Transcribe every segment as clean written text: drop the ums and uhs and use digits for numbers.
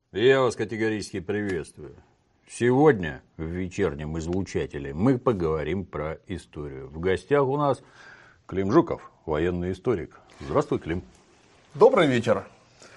Я вас категорически приветствую. Сегодня в вечернем излучателе мы поговорим про историю. В гостях у нас Клим Жуков, военный историк. Здравствуй, Клим. Добрый вечер.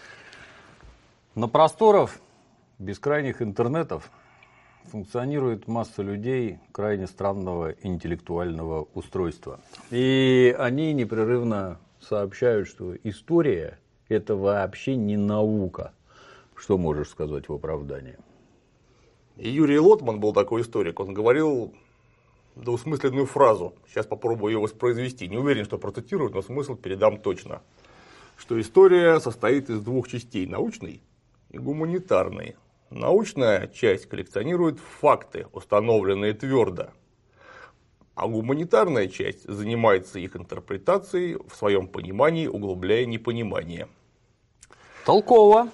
На просторах бескрайних интернетов функционирует масса людей крайне странного интеллектуального устройства. И они непрерывно сообщают, что история – это вообще не наука. Что можешь сказать в оправдании? Юрий Лотман был такой историк. Он говорил двусмысленную фразу. Сейчас попробую ее воспроизвести. Не уверен, что процитирую, но смысл передам точно. Что история состоит из двух частей – научной и гуманитарной. Научная часть коллекционирует факты, установленные твердо. А гуманитарная часть занимается их интерпретацией, в своем понимании углубляя непонимание. Толково.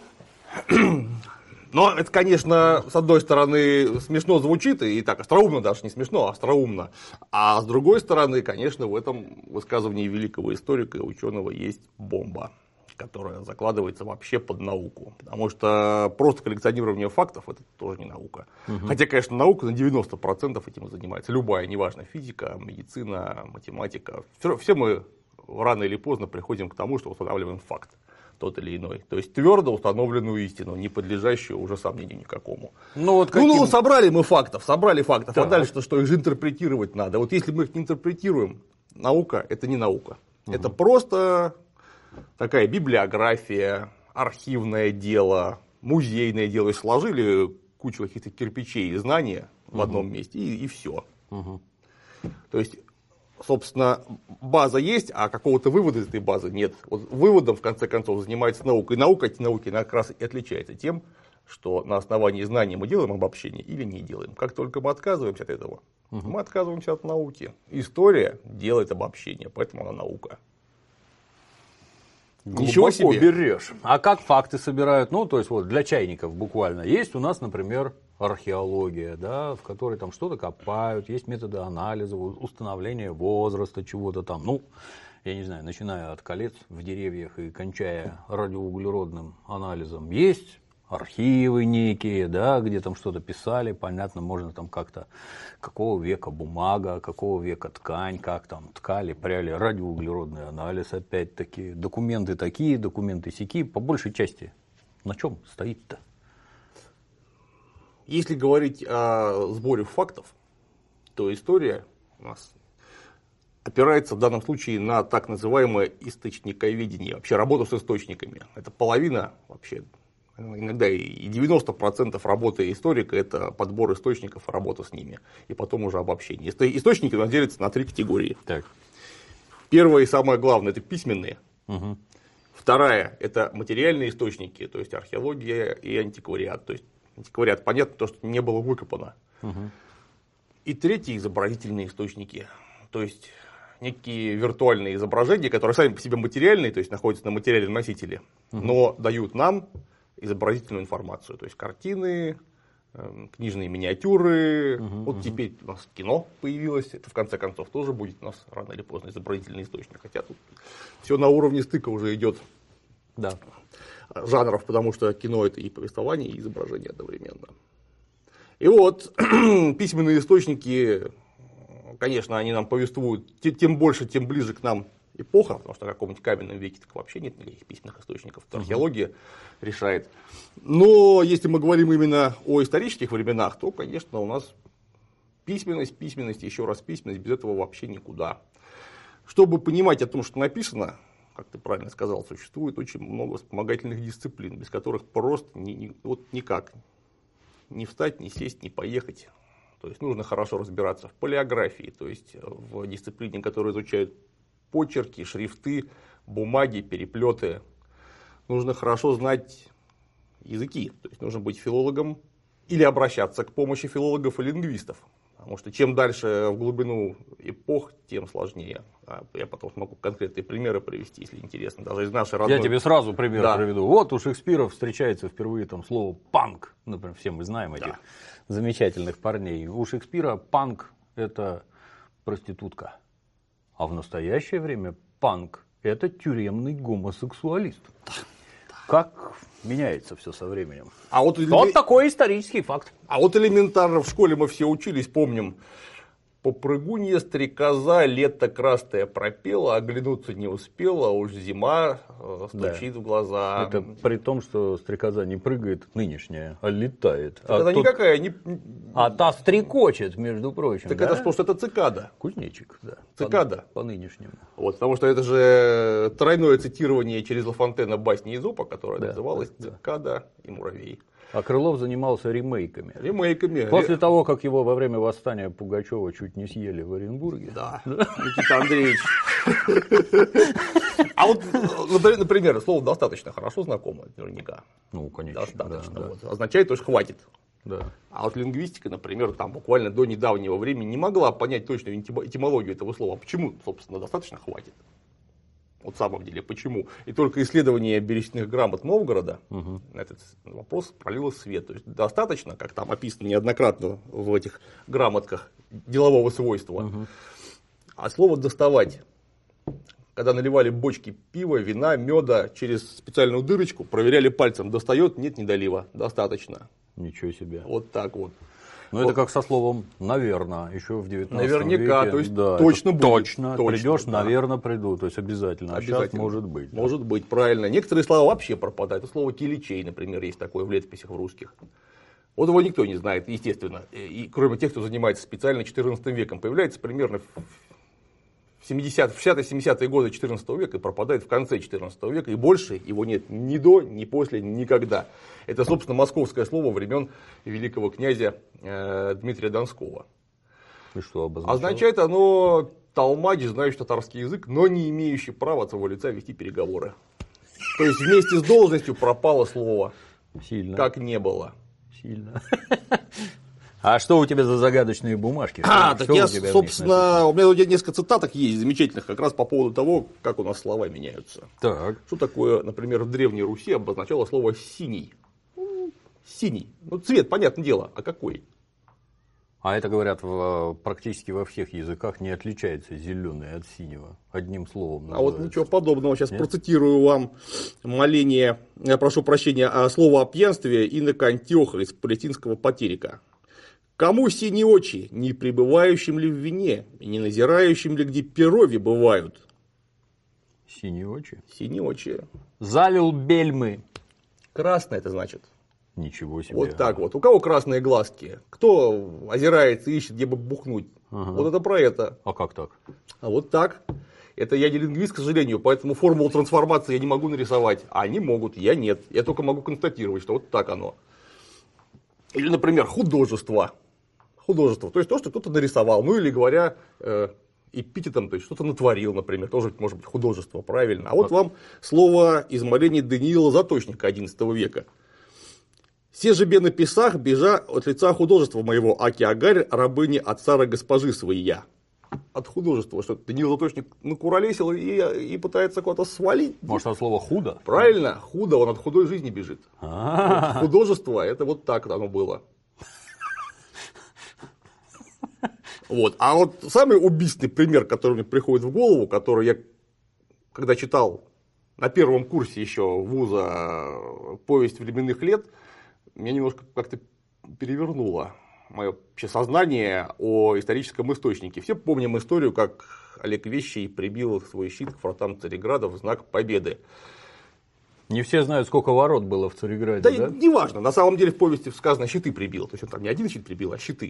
Но это, конечно, с одной стороны смешно звучит, и так остроумно даже, не смешно, а остроумно. А с другой стороны, конечно, в этом высказывании великого историка и ученого есть бомба, которая закладывается вообще под науку. Потому что просто коллекционирование фактов – это тоже не наука. Хотя, конечно, наука на 90% этим занимается. Любая, неважно, физика, медицина, математика. Все мы рано или поздно приходим к тому, что устанавливаем факт. Тот или иной. То есть твердо установленную истину, не подлежащую уже сомнению никакому. Собрали мы фактов, да. А дальше что их же интерпретировать надо. Вот если мы их не интерпретируем, наука – это не наука. Это просто такая библиография, архивное дело, музейное дело. И сложили кучу каких-то кирпичей и знаний в одном месте, и все. То есть, собственно, база есть, а какого-то вывода из этой базы нет. Вот выводом, в конце концов, занимается наука. И наука от науки как раз и отличается тем, что на основании знаний мы делаем обобщение или не делаем. Как только мы отказываемся от этого, мы отказываемся от науки. История делает обобщение, поэтому она наука. Ничего себе берешь. А как факты собирают? Ну, то есть, вот для чайников буквально. Есть у нас, например, археология, да, в которой там что-то копают, есть методы анализа, установления возраста чего-то там. Ну, я не знаю, начиная от колец в деревьях и кончая радиоуглеродным анализом. Есть архивы некие, да, где там что-то писали, понятно, можно там как-то, какого века бумага, какого века ткань, как там ткали, пряли, радиоуглеродный анализ, опять-таки, документы такие, документы сякие, по большей части. На чем стоит-то? Если говорить о сборе фактов, то история у нас опирается в данном случае на так называемое источниковедение, вообще работу с источниками. Это половина вообще. Иногда и 90% работы историка – это подбор источников и работа с ними, и потом уже обобщение. Источники у нас делятся на 3 категории. Так. Первая и самое главное – это письменные. Вторая – это материальные источники, то есть археология и антиквариат. То есть антиквариат, понятно, то, что не было выкопано. И третьи – изобразительные источники, то есть некие виртуальные изображения, которые сами по себе материальные, то есть находятся на материальном носителе, но дают нам изобразительную информацию, то есть картины, книжные миниатюры. Вот теперь у нас кино появилось, это в конце концов тоже будет у нас рано или поздно изобразительный источник, хотя тут все на уровне стыка уже идет жанров, потому что кино это и повествование, и изображение одновременно. И вот письменные источники, конечно, они нам повествуют, тем больше, тем ближе к нам эпоха, потому что в каком-нибудь каменном веке так вообще нет никаких письменных источников, это археология решает. Но если мы говорим именно о исторических временах, то, конечно, у нас письменность, еще раз письменность, без этого вообще никуда. Чтобы понимать о том, что написано, как ты правильно сказал, существует очень много вспомогательных дисциплин, без которых просто никак не встать, не сесть, не поехать. То есть нужно хорошо разбираться в палеографии, то есть в дисциплине, которая изучает почерки, шрифты, бумаги, переплеты. Нужно хорошо знать языки, то есть нужно быть филологом или обращаться к помощи филологов и лингвистов. Потому что чем дальше в глубину эпох, тем сложнее. Я потом смогу конкретные примеры привести, если интересно. Даже из нашей родной... Я тебе сразу пример приведу. Вот у Шекспира встречается впервые там слово «панк». Например, все мы знаем этих замечательных парней. У Шекспира панк – это проститутка. А в настоящее время панк – это тюремный гомосексуалист. Как меняется все со временем. Вот такой исторический факт. А вот элементарно в школе мы все учились, помним. Попрыгунья стрекоза лето красное пропела, оглянуться не успела, уж зима стучит в глаза. Это при том, что стрекоза не прыгает нынешняя, а летает. Стрекоза никакая. А та стрекочет, между прочим. Так это просто цикада. Кузнечик, да. Цикада. По нынешнему. Потому что это же тройное цитирование через Ла Фонтена басни Эзопа, которая называлась «Цикада и муравей». А Крылов занимался ремейками. После того, как его во время восстания Пугачева чуть не съели в Оренбурге. Да, Никита Андреевич. А вот, например, слово «достаточно» хорошо знакомо наверняка. Ну, конечно. Достаточно. Означает, что хватит. Да. А вот лингвистика, например, там буквально до недавнего времени не могла понять точную этимологию этого слова. Почему, собственно, достаточно хватит? Вот в самом деле, почему? И только исследование берестяных грамот Новгорода на этот вопрос пролило свет. То есть достаточно, как там описано неоднократно в этих грамотках, делового свойства. А слово «доставать», когда наливали бочки пива, вина, меда через специальную дырочку, проверяли пальцем, достает, нет недолива, достаточно. Ничего себе. Вот так вот. Ну, это как со словом «наверно», еще в 19 Наверняка, веке. то есть да, точно будет. Точно. Придешь, да. Наверно, приду. То есть обязательно. А сейчас может быть. Может быть, правильно. Некоторые слова вообще пропадают. Это слово «киличей», например, есть такое в летописях в русских. Вот его никто не знает, естественно. И кроме тех, кто занимается специально 14 веком. Появляется примерно в 60-70-е годы 14 века и пропадает в конце 14 века. И больше его нет ни до, ни после, никогда. Это, собственно, московское слово времен великого князя Дмитрия Донского. И что обозначало? Означает оно толмач, знающий татарский язык, но не имеющий права от своего лица вести переговоры. То есть вместе с должностью пропало слово. Сильно. Как не было. Сильно. А что у тебя за загадочные бумажки? Так я, собственно, у меня несколько цитаток есть замечательных как раз по поводу того, как у нас слова меняются. Так. Что такое, например, в Древней Руси обозначало слово «синий»? Синий. Ну, цвет, понятное дело, а какой? А это, говорят, практически во всех языках не отличается зеленый от синего. Одним словом называется. А вот ничего подобного. Сейчас процитирую вам моление, я прошу прощения, слово о пьянстве инока Антиоха из палестинского патерика. «Кому синие очи, не пребывающим ли в вине, и не назирающим ли, где перови бывают?» Синие очи? Синие очи. Залил бельмы. Красное это значит. Ничего себе. Вот так вот. У кого красные глазки? Кто озирается и ищет, где бы бухнуть? Вот это про это. А как так? А вот так. Это я не лингвист, к сожалению, поэтому формулу трансформации я не могу нарисовать. А они могут, я нет. Я только могу констатировать, что вот так оно. Или, например, художество. Художество. То есть то, что кто-то нарисовал. Ну или говоря эпитетом, то есть что-то натворил, например. Тоже может быть художество, правильно. А вот вам слово из моления Даниила Заточника XI века. «Се же бе на писах, бежа от лица художества моего, аки агарь, рабыни от цара госпожи своя». От художества, что Даниил Заточник накуролесил и пытается куда-то свалить. Может, от слова «худо»? Правильно, худо, он от худой жизни бежит. Вот художество, это вот так оно было. Вот. А вот самый убийственный пример, который мне приходит в голову, который я, когда читал на первом курсе еще вуза «Повесть временных лет», меня немножко как-то перевернуло мое вообще сознание о историческом источнике. Все помним историю, как Олег Вещий прибил свой щит к вратам Цареграда в знак победы. Не все знают, сколько ворот было в Цареграде, да? Да, неважно. На самом деле в повести сказано «щиты прибил». То есть он там не один щит прибил, а щиты.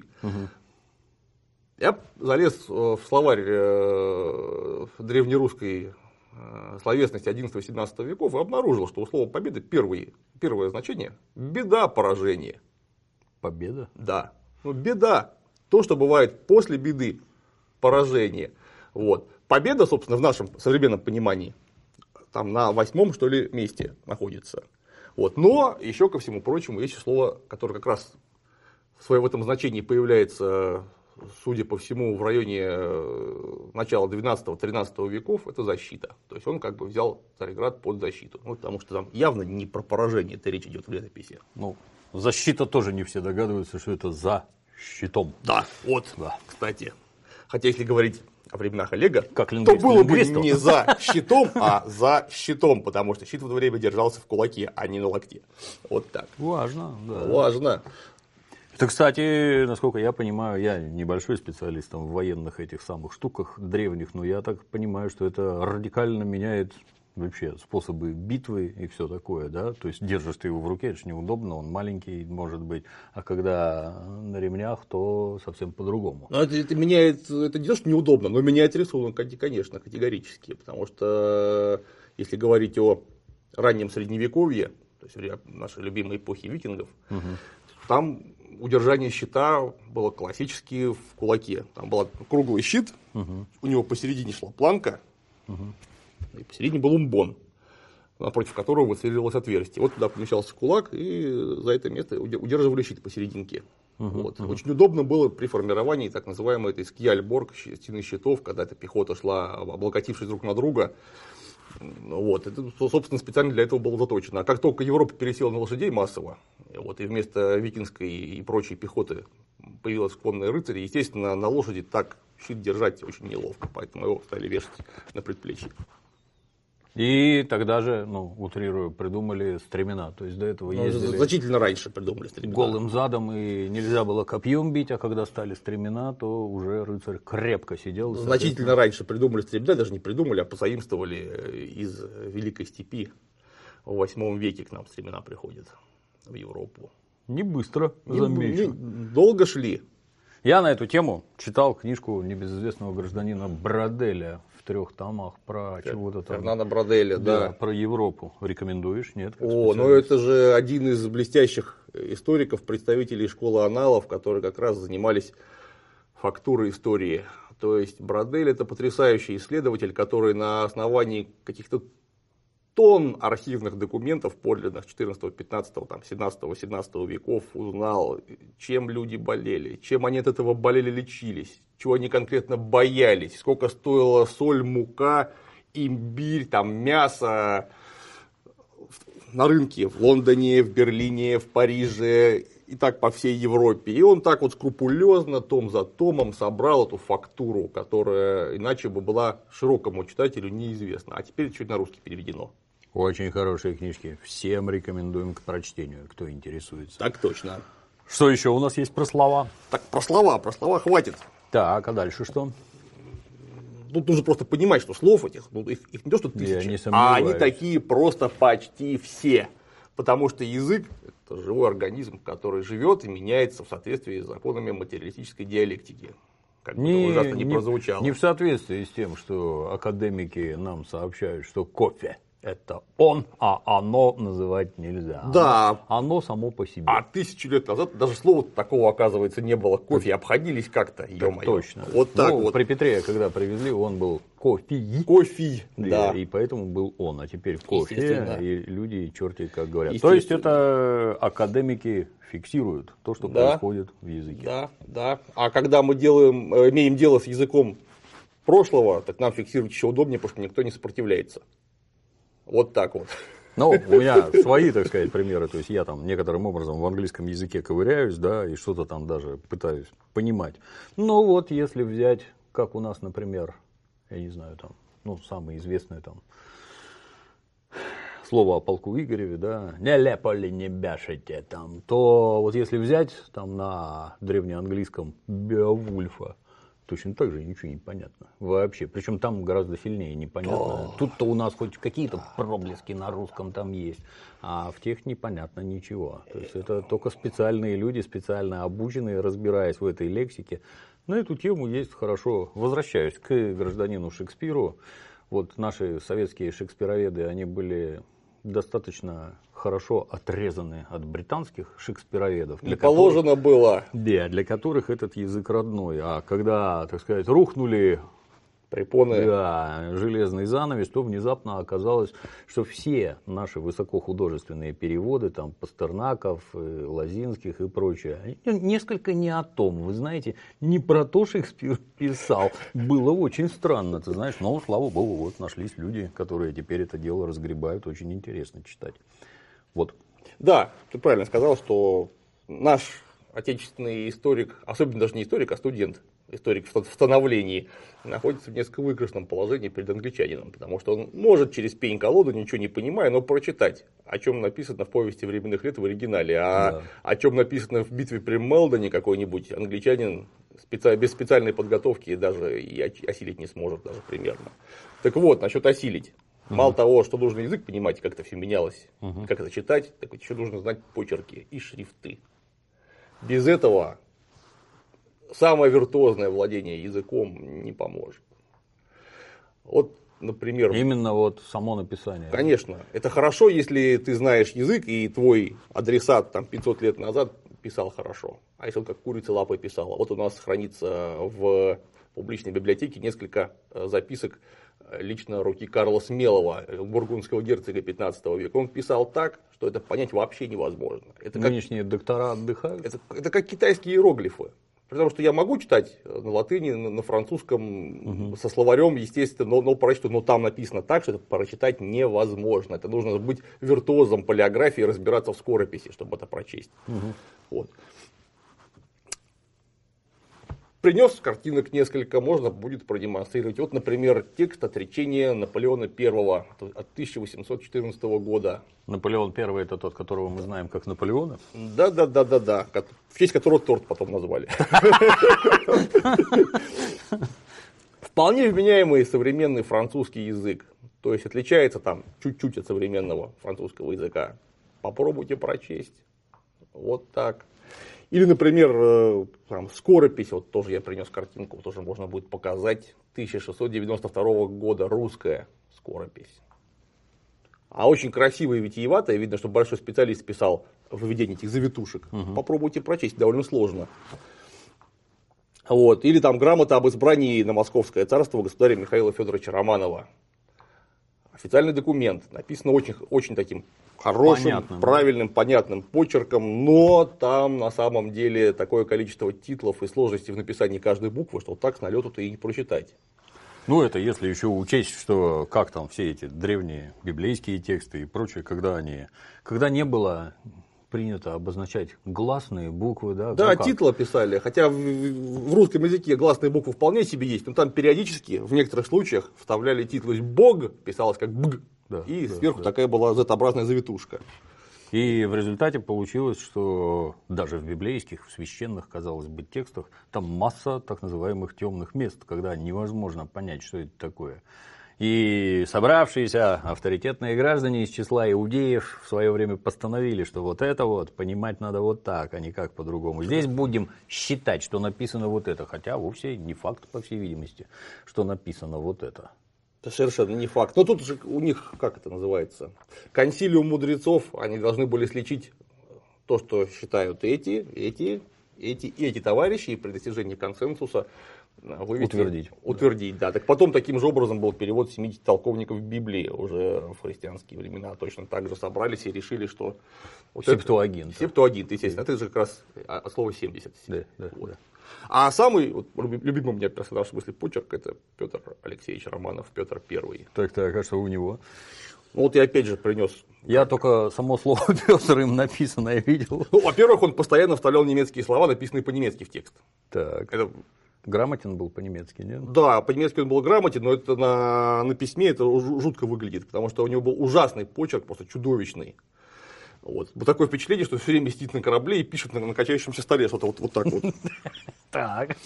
Я залез в словарь древнерусской словесности 11-17 веков и обнаружил, что у слова «победа» первое значение – беда, поражение. Победа? Да. Ну, беда. То, что бывает после беды, поражение. Вот. Победа, собственно, в нашем современном понимании, там на 8-м, что ли, месте находится. Вот. Но, еще ко всему прочему, есть слово, которое как раз в этом значении появляется, судя по всему, в районе начала 12-13 веков, это защита. То есть он как бы взял Цареград под защиту. Ну, потому что там явно не про поражение это речь идет в летописи. Ну, защита тоже не все догадываются, что это за щитом. Да, вот, да. Кстати. Хотя, если говорить о временах Олега, как то лингвист было бы лингвисту. не за щитом, а за щитом, потому что щит в это время держался в кулаке, а не на локте. Вот так. Важно, да. Важно. Это, кстати, насколько я понимаю, я небольшой специалист там, в военных этих самых штуках древних, но я так понимаю, что это радикально меняет вообще способы битвы и все такое, да, то есть держишь ты его в руке, это же неудобно, он маленький может быть, а когда на ремнях, то совсем по-другому. Но это меняет, это не то, что неудобно, но меняет рисунок, конечно, категорически, потому что если говорить о раннем средневековье, то есть нашей любимой эпохи викингов, там удержание щита было классически в кулаке. Там был круглый щит, у него посередине шла планка, и посередине был умбон, напротив которого выцеливалось отверстие. Вот туда помещался кулак, и за это место удерживали щит посерединке. Вот. Очень удобно было при формировании так называемой этой скьяльборг, стены щитов, когда эта пехота шла, облокотившись друг на друга. Вот. Это, собственно, специально для этого было заточено. А как только Европа пересела на лошадей массово, вот, и вместо викингской и прочей пехоты появилась конные рыцари, естественно, на лошади так щит держать очень неловко, поэтому его стали вешать на предплечье. И тогда же, ну, утрирую, придумали стремена. То есть до этого ездили значительно раньше придумали стремена. Голым задом, и нельзя было копьем бить, а когда стали стремена, то уже рыцарь крепко сидел. Значительно раньше придумали стремена, даже не придумали, а позаимствовали из Великой Степи. В 8 веке к нам стремена приходят в Европу. Не быстро, замечу. Долго шли. Я на эту тему читал книжку небезызвестного гражданина Броделя в 3 томах про чего-то там. Фернандо Броделя, да. Про Европу. Рекомендуешь? Нет? Ну это же один из блестящих историков, представителей школы аналов, которые как раз занимались фактурой истории. То есть Бродель — это потрясающий исследователь, который на основании каких-то тонн архивных документов, подлинных 14, 15, 17, 18 веков, узнал, чем люди болели, чем они от этого болели, лечились, чего они конкретно боялись, сколько стоила соль, мука, имбирь, там, мясо на рынке в Лондоне, в Берлине, в Париже и так по всей Европе. И он так вот скрупулезно, том за томом собрал эту фактуру, которая иначе бы была широкому читателю неизвестна. А теперь чуть на русский переведено. Очень хорошие книжки. Всем рекомендуем к прочтению, кто интересуется. Так точно. Что еще у нас есть про слова? Так, про слова хватит. Так, а дальше что? Тут нужно просто понимать, что слов этих, их не то что тысячи, а они такие просто почти все. Потому что язык — это живой организм, который живет и меняется в соответствии с законами материалистической диалектики. Как бы это ужасно не прозвучало. Не в соответствии с тем, что академики нам сообщают, что кофе — это он, а оно называть нельзя. Да. Оно само по себе. А 1000 лет назад даже слова такого, оказывается, не было. Кофе обходились как-то, ё-моё. Точно. Вот так вот. При Петре, когда привезли, он был кофе. Кофе, да. И поэтому был он. А теперь кофе, и люди черти как говорят. То есть это академики фиксируют то, что происходит в языке. Да, да. А когда мы имеем дело с языком прошлого, так нам фиксировать еще удобнее, потому что никто не сопротивляется. Вот так вот. Ну, у меня свои, так сказать, примеры. То есть я там некоторым образом в английском языке ковыряюсь, да, и что-то там даже пытаюсь понимать. Ну вот, если взять, как у нас, например, я не знаю, там, ну, самое известное там слово о полку Игореве, да, не лепали, не бяшите, там, то вот если взять там на древнеанглийском Беовульфа, точно так же ничего не понятно вообще. Причем там гораздо сильнее непонятно. Тут-то у нас хоть какие-то проблески на русском там есть, а в тех непонятно ничего. То есть это только специальные люди, специально обученные, разбираясь в этой лексике. На эту тему есть хорошо. Возвращаюсь к гражданину Шекспиру. Вот наши советские шекспироведы, они были достаточно хорошо отрезаны от британских шекспироведов. Не положено было. Да, для которых этот язык родной. А когда, так сказать, рухнули препоны, да, железный занавес, то внезапно оказалось, что все наши высокохудожественные переводы, там, Пастернаков, Лозинских и прочее, несколько не о том, вы знаете, не про то Шекспир писал. Было очень странно, ты знаешь, но, слава богу, вот нашлись люди, которые теперь это дело разгребают, очень интересно читать. Вот. Да, ты правильно сказал, что наш отечественный историк, особенно даже не историк, а студент историк в становлении, находится в несколько выигрышном положении перед англичанином, потому что он может через пень-колоду, ничего не понимая, но прочитать, о чем написано в повести временных лет в оригинале, а о чем написано в битве при Мелдоне какой-нибудь англичанин без специальной подготовки даже и осилить не сможет даже примерно. Так вот, насчет осилить. Мало того, что нужно язык понимать, как это все менялось, как это читать, так еще нужно знать почерки и шрифты. Без этого самое виртуозное владение языком не поможет. Вот, например... Именно вот само написание. Конечно. Это хорошо, если ты знаешь язык, и твой адресат там 500 лет назад писал хорошо. А если он как курица лапой писал. Вот у нас хранится в публичной библиотеке несколько записок лично руки Карла Смелого, бургундского герцога 15 века. Он писал так, что это понять вообще невозможно. Это Нынешние доктора отдыхают. Это как китайские иероглифы. Потому что я могу читать на латыни, на французском, со словарем, естественно, но прочитать, но там написано так, что это прочитать невозможно. Это нужно быть виртуозом полиографии и разбираться в скорописи, чтобы это прочесть. Вот. Принес картинок несколько, можно будет продемонстрировать. Вот, например, текст отречения Наполеона I от 1814 года. Наполеон I это тот, которого мы знаем как Наполеона? Да. В честь которого торт потом назвали. Вполне вменяемый современный французский язык. То есть отличается там чуть-чуть от современного французского языка. Попробуйте прочесть. Вот так. Или, например, там, скоропись, вот тоже я принес картинку, тоже можно будет показать, 1692 года, русская скоропись. А очень красивая и витиеватая, видно, что большой специалист писал выведение этих завитушек. Попробуйте прочесть, довольно сложно. Вот. Или там грамота об избрании на Московское царство государя Михаила Федоровича Романова. Официальный документ, написано очень таким хорошим, понятным, правильным, понятным почерком, но там на самом деле такое количество титлов и сложностей в написании каждой буквы, что вот так с налету-то и не прочитать. Ну, это если еще учесть, что как там все эти древние библейские тексты и прочее, когда не было принято обозначать гласные буквы, да? Да, титлы писали, хотя в русском языке гласные буквы вполне себе есть, но там периодически, в некоторых случаях, вставляли титлы «бог», писалось как «бг», и сверху такая была Z-образная завитушка. И в результате получилось, что даже в библейских, в священных, казалось бы, текстах, там масса так называемых темных мест, когда невозможно понять, что это такое. И собравшиеся авторитетные граждане из числа иудеев в свое время постановили, что вот это вот понимать надо вот так, а не как по-другому. Здесь будем считать, что написано вот это, хотя вовсе не факт, по всей видимости, что написано вот это. Это совершенно не факт. Но тут же у них, как это называется, консилиум мудрецов, они должны были сличить то, что считают эти товарищи, и при достижении консенсуса утвердить, да. Так потом таким же образом был перевод 70 толковников Библии уже в христианские времена. Точно так же собрались и решили, что... Септуагинт. Септуагинт, естественно. Это же как раз от слова 70. Да. А самый любимый у меня персонаж в смысле почерк — это Петр Алексеевич Романов, Петр I. Так, а что у него? Ну, вот я опять же принес. Я только само слово Петр им написанное видел. Ну, во-первых, он постоянно вставлял немецкие слова, написанные по-немецки в текст. Так. Это... Грамотен был по-немецки, нет? Да, по-немецки он был грамотен, но это на письме это жутко выглядит, потому что у него был ужасный почерк, просто чудовищный. Вот такое впечатление, что все время сидит на корабле и пишет на качающемся столе что-то вот так вот. Так.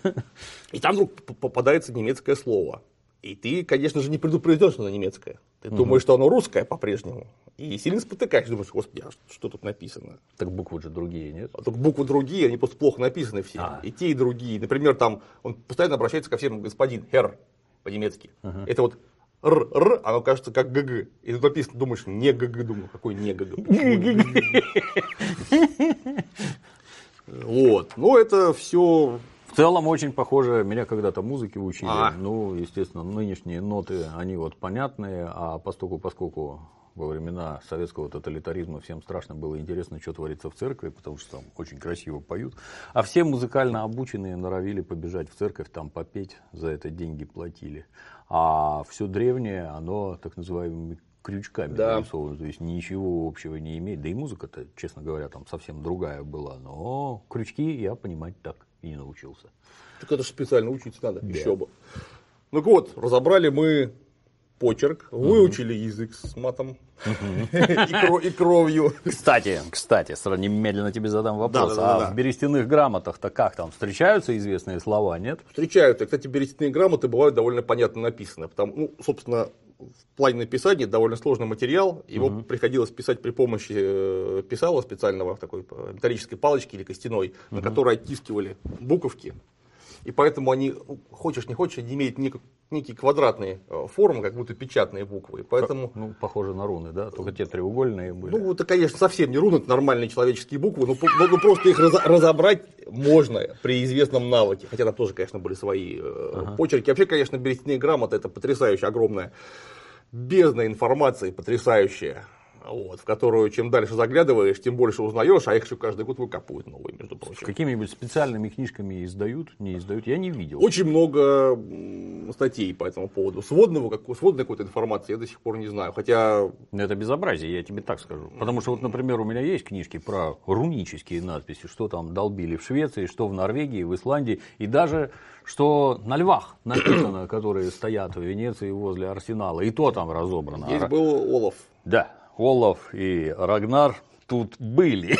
И там вдруг попадается немецкое слово. И ты, конечно же, не предупрежден, что оно немецкое. Ты думаешь, что оно русское по-прежнему. И сильно спотыкаешься, думаешь, господи, а что тут написано? Так буквы же другие, нет? А только буквы другие, они просто плохо написаны все. И те, и другие. Например, там он постоянно обращается ко всем господин, Herr, по-немецки. Это вот р, оно кажется как ГГ. И тут написано, думаешь, не ГГ, думаю, какой не ГГ? Вот. Ну, это все. В целом очень похоже, меня когда-то музыки учили, ну, естественно, нынешние ноты, они вот понятные, а поскольку во времена советского тоталитаризма всем страшно было интересно, что творится в церкви, потому что там очень красиво поют, а все музыкально обученные норовили побежать в церковь, там попеть, за это деньги платили, а все древнее, оно так называемыми крючками нарисовано, то есть ничего общего не имеет, да и музыка-то, честно говоря, там совсем другая была, но крючки я понимать так и не научился. Так это же специально учиться надо, еще бы. Ну вот, разобрали мы почерк, выучили язык с матом и кровью. Кстати, немедленно тебе задам вопрос. Да. В берестяных грамотах-то как там? Встречаются известные слова, нет? Встречаются. Кстати, берестяные грамоты бывают довольно понятно написаны. Потому, собственно, в плане написания довольно сложный материал. Его приходилось писать при помощи писала специального, такой металлической палочки или костяной, на которой оттискивали буковки. И поэтому они, хочешь не хочешь, они имеют некие квадратные формы, как будто печатные буквы. И поэтому... Ну, похоже на руны, да? Только те треугольные были. Ну, это, конечно, совсем не руны, это нормальные человеческие буквы, но просто их разобрать можно при известном навыке. Хотя там тоже, конечно, были свои почерки. Вообще, конечно, берестяные грамоты — это потрясающая, огромная бездна информации, потрясающая. Вот, в которую чем дальше заглядываешь, тем больше узнаешь, а их еще каждый год выкапывают новые, между прочим. Какими-нибудь специальными книжками издают, не издают, я не видел. Очень много статей по этому поводу. Сводной какой-то информации я до сих пор не знаю. Хотя... Это безобразие, я тебе так скажу. Потому что, вот, например, у меня есть книжки про рунические надписи, что там долбили в Швеции, что в Норвегии, в Исландии, и даже что на львах написано, которые стоят в Венеции возле Арсенала, и то там разобрано. Здесь был Олаф. Да. Олаф и Рагнар тут были.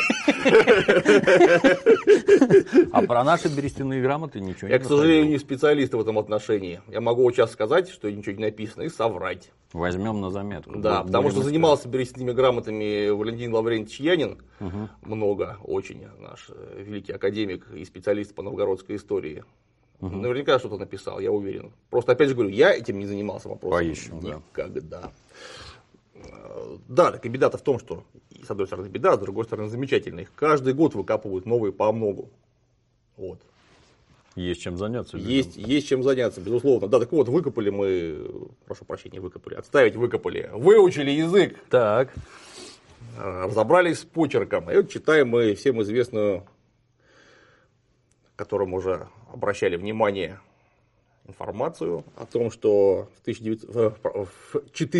А про наши берестяные грамоты ничего не Я, к сожалению, не специалист в этом отношении. Я могу сейчас сказать, что ничего не написано, и соврать. Возьмем на заметку. Да, потому что занимался берестяными грамотами Валентин Лаврентьевич Янин. Много, очень наш великий академик и специалист по новгородской истории. Наверняка что-то написал, я уверен. Просто, опять же говорю, я этим не занимался вопросом. Поищем, никогда. Да, так и беда-то в том, что с одной стороны беда, с другой стороны замечательно. Их каждый год выкапывают новые по многу. Вот. Есть чем заняться. Есть чем заняться, безусловно. Да, так вот, выкопали мы, прошу прощения, выкопали, выучили язык. Так. Разобрались с почерком. И вот читаем мы всем известную, которым уже обращали внимание, информацию о том, что в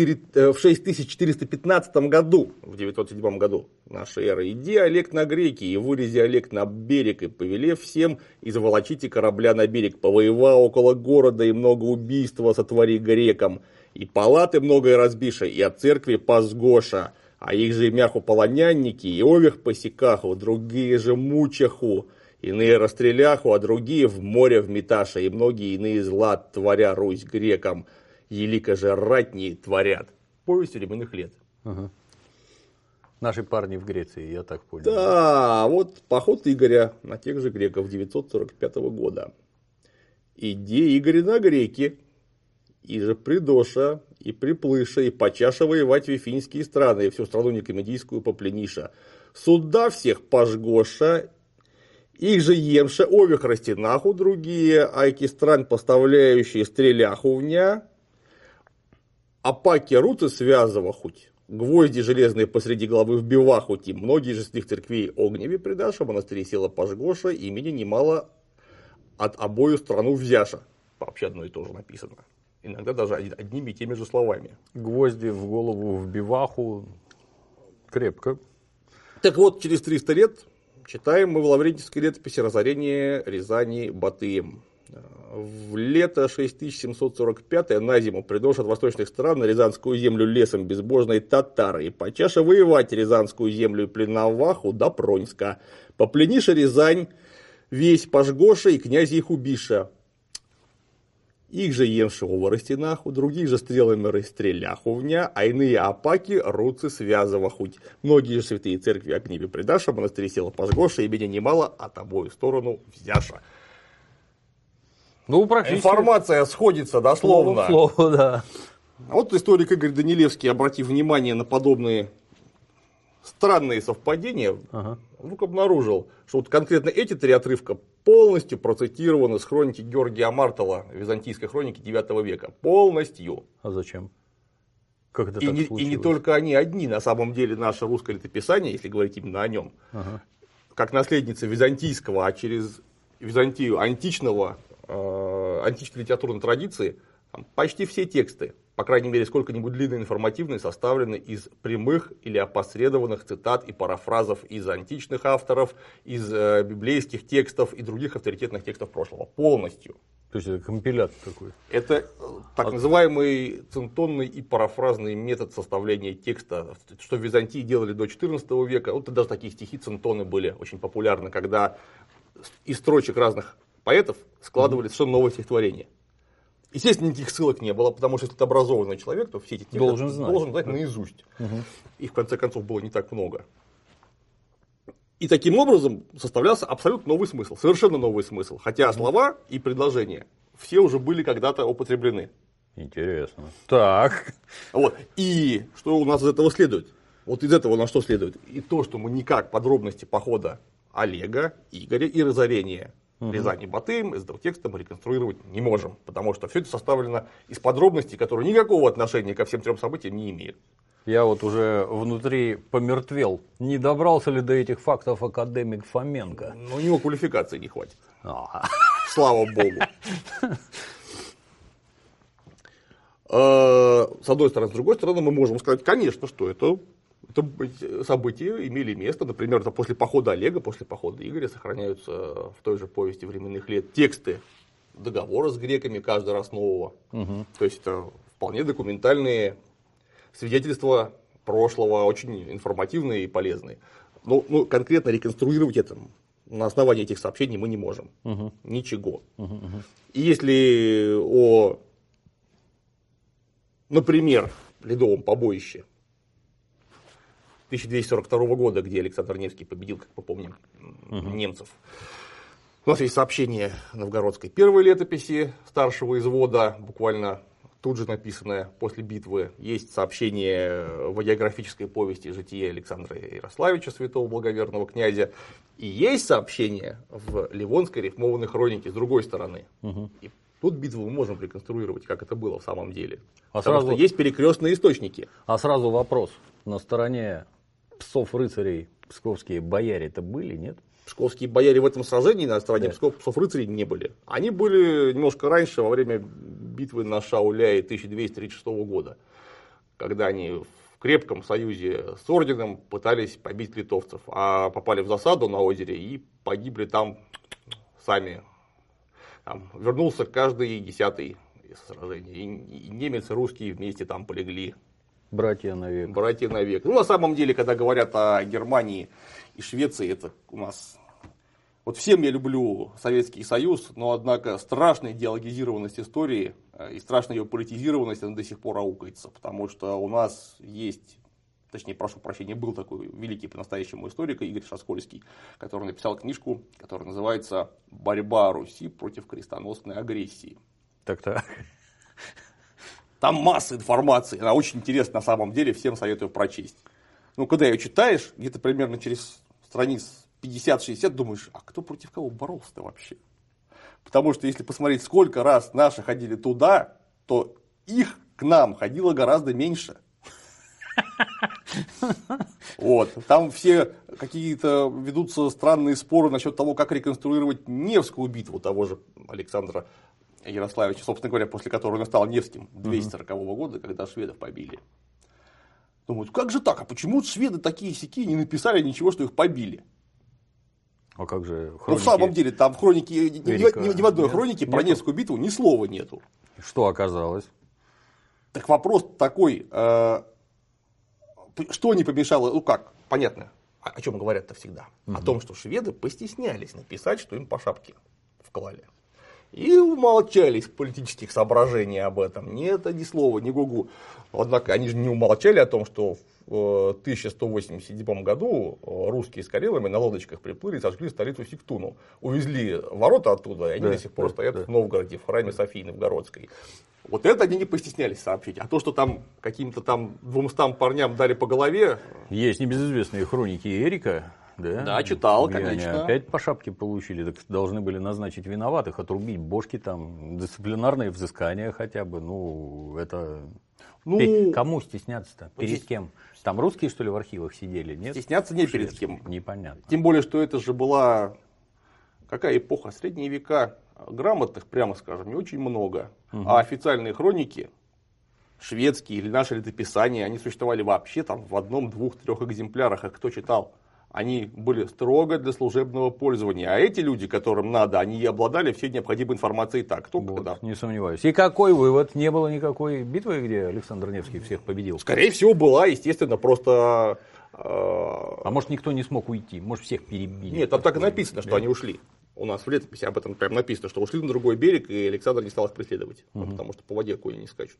6415 году, в 907 году нашей эры, иди Олег на греки, и вырези Олег на берег, и повелев всем, и заволочите корабля на берег, повоева около города, и много убийства сотвори грекам, и палаты многое разбиша, и от церкви позгоша, а их же мяху полонянники, и ових посекаху, другие же мучаху, иные расстреляху, а другие в море вметаша, и многие иные зла творя Русь грекам, елико же ратни творят. Повесть временных лет. Ага. Наши парни в Греции, я так понял. Да, вот поход Игоря на тех же греков 945 года. Иди, Игорь, на греки, и же придоша, и приплыша, и почаша воевать вифинские страны, и всю страну некомедийскую поплениша. Суда всех пожгоша, их же емша, ових растинаху другие, айки стран поставляющие стреляху вня, а паки руцы связывах хоть, гвозди железные посреди головы вбивах хоть, и многие же с них церквей огневе предаша, монастыри села пожгоша, имени немало от обою страну взяша. Вообще одно и то же написано. Иногда даже одними и теми же словами. Гвозди в голову вбиваху. Крепко. Так вот, через 300 лет читаем мы в лаврентьевской летописи разорение Рязани Батыем. В лето 6745 на зиму придешь от восточных стран на Рязанскую землю лесом безбожные татары, и почаша воевать Рязанскую землю и пленоваху до Проньска. Поплениша Рязань весь пожгоша и князя их убиша. Их же емшего растинаху, других же стрелами расстреляху вня, а иные опаки руцы связывахуть. Многие же святые церкви огневе предаша, монастыри села пожгоша, и меня немало от обоих сторону взяша. Ну, практически. Информация сходится дословно. Слово, да. А вот историк Игорь Данилевский, обратив внимание на подобные странные совпадения, вдруг обнаружил, что вот конкретно эти три отрывка полностью процитированы с хроники Георгия Мартела, византийской хроники 9 века. Полностью. А зачем? Как это и, так не, случилось? и не только они одни, на самом деле наше русское летописание, если говорить именно о нем, как наследница византийского, а через Византию античной литературной традиции, там почти все тексты по крайней мере, сколько-нибудь длинные, информативные, составлены из прямых или опосредованных цитат и парафразов из античных авторов, из библейских текстов и других авторитетных текстов прошлого. Полностью. То есть это компилят такой. Это так называемый центонный и парафразный метод составления текста, что в Византии делали до XIV века. Вот даже такие стихи центоны были очень популярны, когда из строчек разных поэтов складывали совершенно новое стихотворение. Естественно, никаких ссылок не было, потому что если ты образованный человек, то все эти тексты должен знать наизусть. Их, в конце концов, было не так много. И таким образом составлялся абсолютно новый смысл, совершенно новый смысл. Хотя слова и предложения все уже были когда-то употреблены. Интересно. Так. Вот. И что у нас из этого следует? Вот из этого на что следует? И то, что мы никак подробности похода Олега, Игоря и разорения Рязани Батыем из этого текста мы реконструировать не можем. Потому что все это составлено из подробностей, которые никакого отношения ко всем трем событиям не имеют. Я вот уже внутри помертвел. Не добрался ли до этих фактов академик Фоменко? Ну, у него квалификации не хватит. Слава богу. С одной стороны. С другой стороны, мы можем сказать, конечно, что это события имели место. Например, это после похода Олега, после похода Игоря сохраняются в той же повести временных лет тексты договора с греками каждый раз нового. То есть это вполне документальные свидетельства прошлого, очень информативные и полезные. Но конкретно реконструировать это на основании этих сообщений мы не можем. Ничего. И если например, Ледовом побоище 1242 года, где Александр Невский победил, как мы помним, немцев, у нас есть сообщение новгородской первой летописи старшего извода, буквально тут же написанное после битвы. Есть сообщение в географической повести «Житие Александра Ярославича, святого благоверного князя». И есть сообщение в Ливонской рифмованной хронике с другой стороны. И тут битву мы можем реконструировать, как это было в самом деле. Потому что есть перекрестные источники. А сразу вопрос. На стороне псов-рыцарей псковские бояре-то были, нет? Псковские бояре в этом сражении на стороне псов рыцарей не были. Они были немножко раньше, во время битвы на Шауляе 1236 года, когда они в крепком союзе с орденом пытались побить литовцев, а попали в засаду на озере и погибли там сами. Там вернулся каждый 10-й из сражений. И немец и русские вместе там полегли. Братья навек. Братья навек. На самом деле, когда говорят о Германии и Швеции, это у нас... Вот всем я люблю Советский Союз, но, однако, страшная идеологизированность истории и страшная ее политизированность, она до сих пор аукается. Потому что у нас есть, точнее, прошу прощения, был такой великий по-настоящему историк Игорь Шаскольский, который написал книжку, которая называется «Борьба Руси против крестоносной агрессии». Так-так. Там масса информации, она очень интересна на самом деле, всем советую прочесть. Когда ее читаешь, где-то примерно через страниц 50-60, думаешь, а кто против кого боролся-то вообще? Потому что если посмотреть, сколько раз наши ходили туда, то их к нам ходило гораздо меньше. Вот. Там все какие-то ведутся странные споры насчет того, как реконструировать Невскую битву того же Александра Ярославича, собственно говоря, после которого он стал Невским 240 года, когда шведов побили. Думают, как же так? А почему шведы такие сяки не написали ничего, что их побили? А как же хроники? Ну, в самом деле, там в хронике, ни в одной хронике про Невскую битву ни слова нету. Что оказалось? Так вопрос такой, что не помешало, понятно, о чем говорят-то всегда. О том, что шведы постеснялись написать, что им по шапке вклали. И умолчались политических соображений об этом. Нет, ни слова, ни гугу. Однако они же не умолчали о том, что в 1187 году русские с карелами на лодочках приплыли и сожгли столицу Сиктуну. Увезли ворота оттуда, и они до сих пор стоят в Новгороде, в храме Софии Новгородской. Вот это они не постеснялись сообщить. А то, что там каким-то там 200 парням дали по голове... Есть небезызвестные хроники Эрика. Да, читал, конечно. Они опять по шапке получили, так должны были назначить виноватых, отрубить бошки, там, дисциплинарные взыскания хотя бы. Это... Кому стесняться-то? Перед кем? Там русские, что ли, в архивах сидели? Нет? Стесняться не перед кем. Непонятно. Тем более, что это же была... Какая эпоха? Средние века. Грамотных, прямо скажем, не очень много. А официальные хроники шведские или наши летописания, они существовали вообще там в 1, 2, 3 экземплярах, их кто читал? Они были строго для служебного пользования. А эти люди, которым надо, они и обладали всей необходимой информацией так. Кто Вот, когда. не сомневаюсь. И какой вывод? Не было никакой битвы, где Александр Невский всех победил? Скорее всего, была, естественно, просто... А может, никто не смог уйти? Может, всех перебили? Нет, там так и написано, что они ушли. У нас в летописи об этом прям написано, что ушли на другой берег, и Александр не стал их преследовать. Потому что по воде кони не скачут.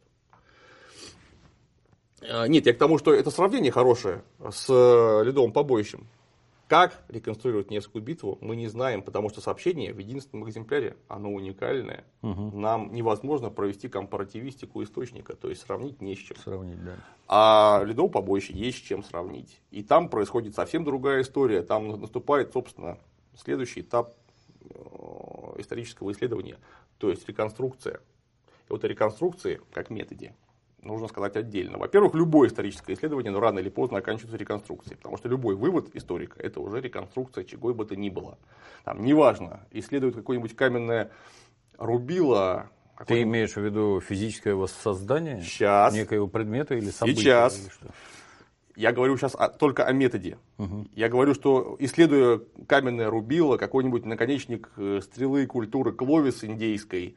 Нет, я к тому, что это сравнение хорошее с ледовым побоищем. Как реконструировать Невскую битву, мы не знаем, потому что сообщение в единственном экземпляре, оно уникальное. Нам невозможно провести компаративистику источника, то есть сравнить не с чем. Сравнить, да. А ледовое побоище есть с чем сравнить. И там происходит совсем другая история. Там наступает, собственно, следующий этап исторического исследования, то есть реконструкция. И вот о реконструкции, как методе, нужно сказать отдельно. Во-первых, любое историческое исследование, но рано или поздно оканчивается реконструкцией, потому что любой вывод историка – это уже реконструкция чего бы то ни было. Там, неважно, исследует какое-нибудь каменное рубило. Ты имеешь в виду физическое воссоздание Сейчас. некоего предмета или события? Сейчас. Или что? Я говорю сейчас только о методе. Я говорю, что исследуя каменное рубило, какой-нибудь наконечник стрелы культуры Кловис индейской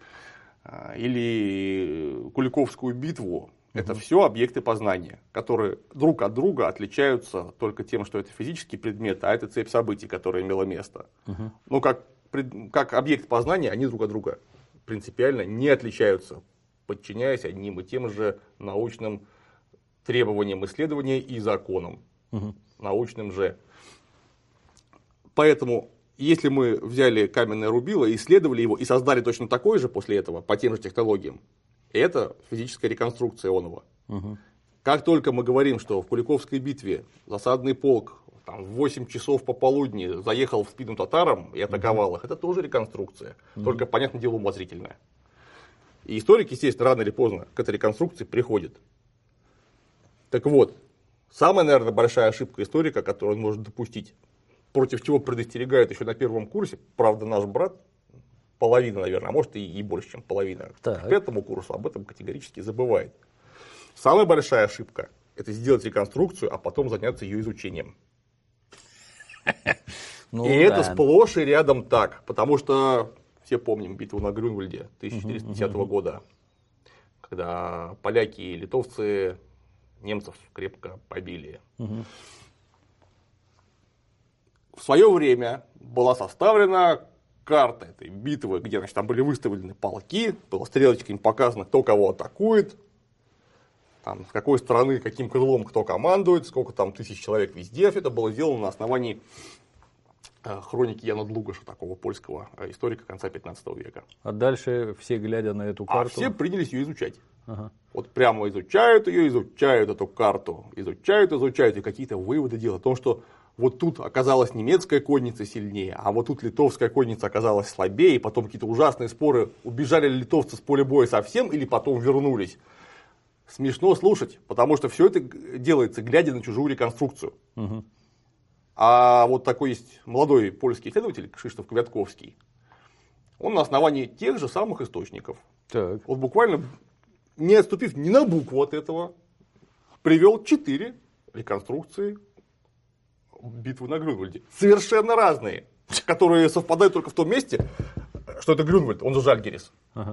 или Куликовскую битву, это все объекты познания, которые друг от друга отличаются только тем, что это физический предмет, а это цепь событий, которая имела место. Но как объект познания они друг от друга принципиально не отличаются, подчиняясь одним и тем же научным требованиям исследования и законам. Научным же. Поэтому, если мы взяли каменное рубило, исследовали его и создали точно такое же после этого, по тем же технологиям, это физическая реконструкция оного. Как только мы говорим, что в Куликовской битве засадный полк там, в 8 часов пополудни заехал в спину татарам и атаковал их, это тоже реконструкция, только, понятное дело, умозрительная. И историк, естественно, рано или поздно к этой реконструкции приходит. Так вот, самая, наверное, большая ошибка историка, которую он может допустить, против чего предостерегают еще на первом курсе, правда, наш брат, половина, наверное, а может и больше, чем половина, к этому курсу об этом категорически забывает. Самая большая ошибка – это сделать реконструкцию, а потом заняться ее изучением. И это сплошь и рядом так, потому что все помним битву на Грюнвальде 1410 года, когда поляки и литовцы немцев крепко побили. В свое время была составлена карта этой битвы, где, значит, там были выставлены полки, было стрелочками показано, кто кого атакует, там, с какой стороны, каким крылом кто командует, сколько там тысяч человек везде. Это было сделано на основании хроники Яна Длугаша, такого польского историка конца 15 века. А дальше все, глядя на эту карту... все принялись ее изучать. Вот прямо изучают ее, изучают эту карту, изучают, и какие-то выводы делают о том, что вот тут оказалась немецкая конница сильнее, а вот тут литовская конница оказалась слабее, и потом какие-то ужасные споры, убежали ли литовцы с поля боя совсем или потом вернулись. Смешно слушать, потому что все это делается, глядя на чужую реконструкцию. А вот такой есть молодой польский исследователь Кшиштоф Квятковский, он на основании тех же самых источников, вот буквально не отступив ни на букву от этого, привел 4 реконструкции битвы на Грюнвальде. Совершенно разные, которые совпадают только в том месте, что это Грюнвальд, он же Жальгерис.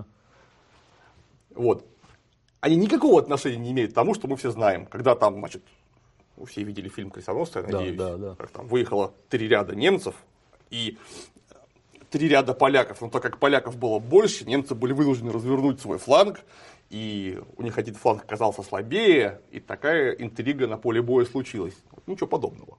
Вот. Они никакого отношения не имеют к тому, что мы все знаем. Когда там, значит, все видели фильм «Крестоносцы», я надеюсь, как там выехало 3 ряда немцев и 3 ряда поляков. Но так как поляков было больше, немцы были вынуждены развернуть свой фланг, и у них один фланг оказался слабее, и такая интрига на поле боя случилась. Вот, ничего подобного.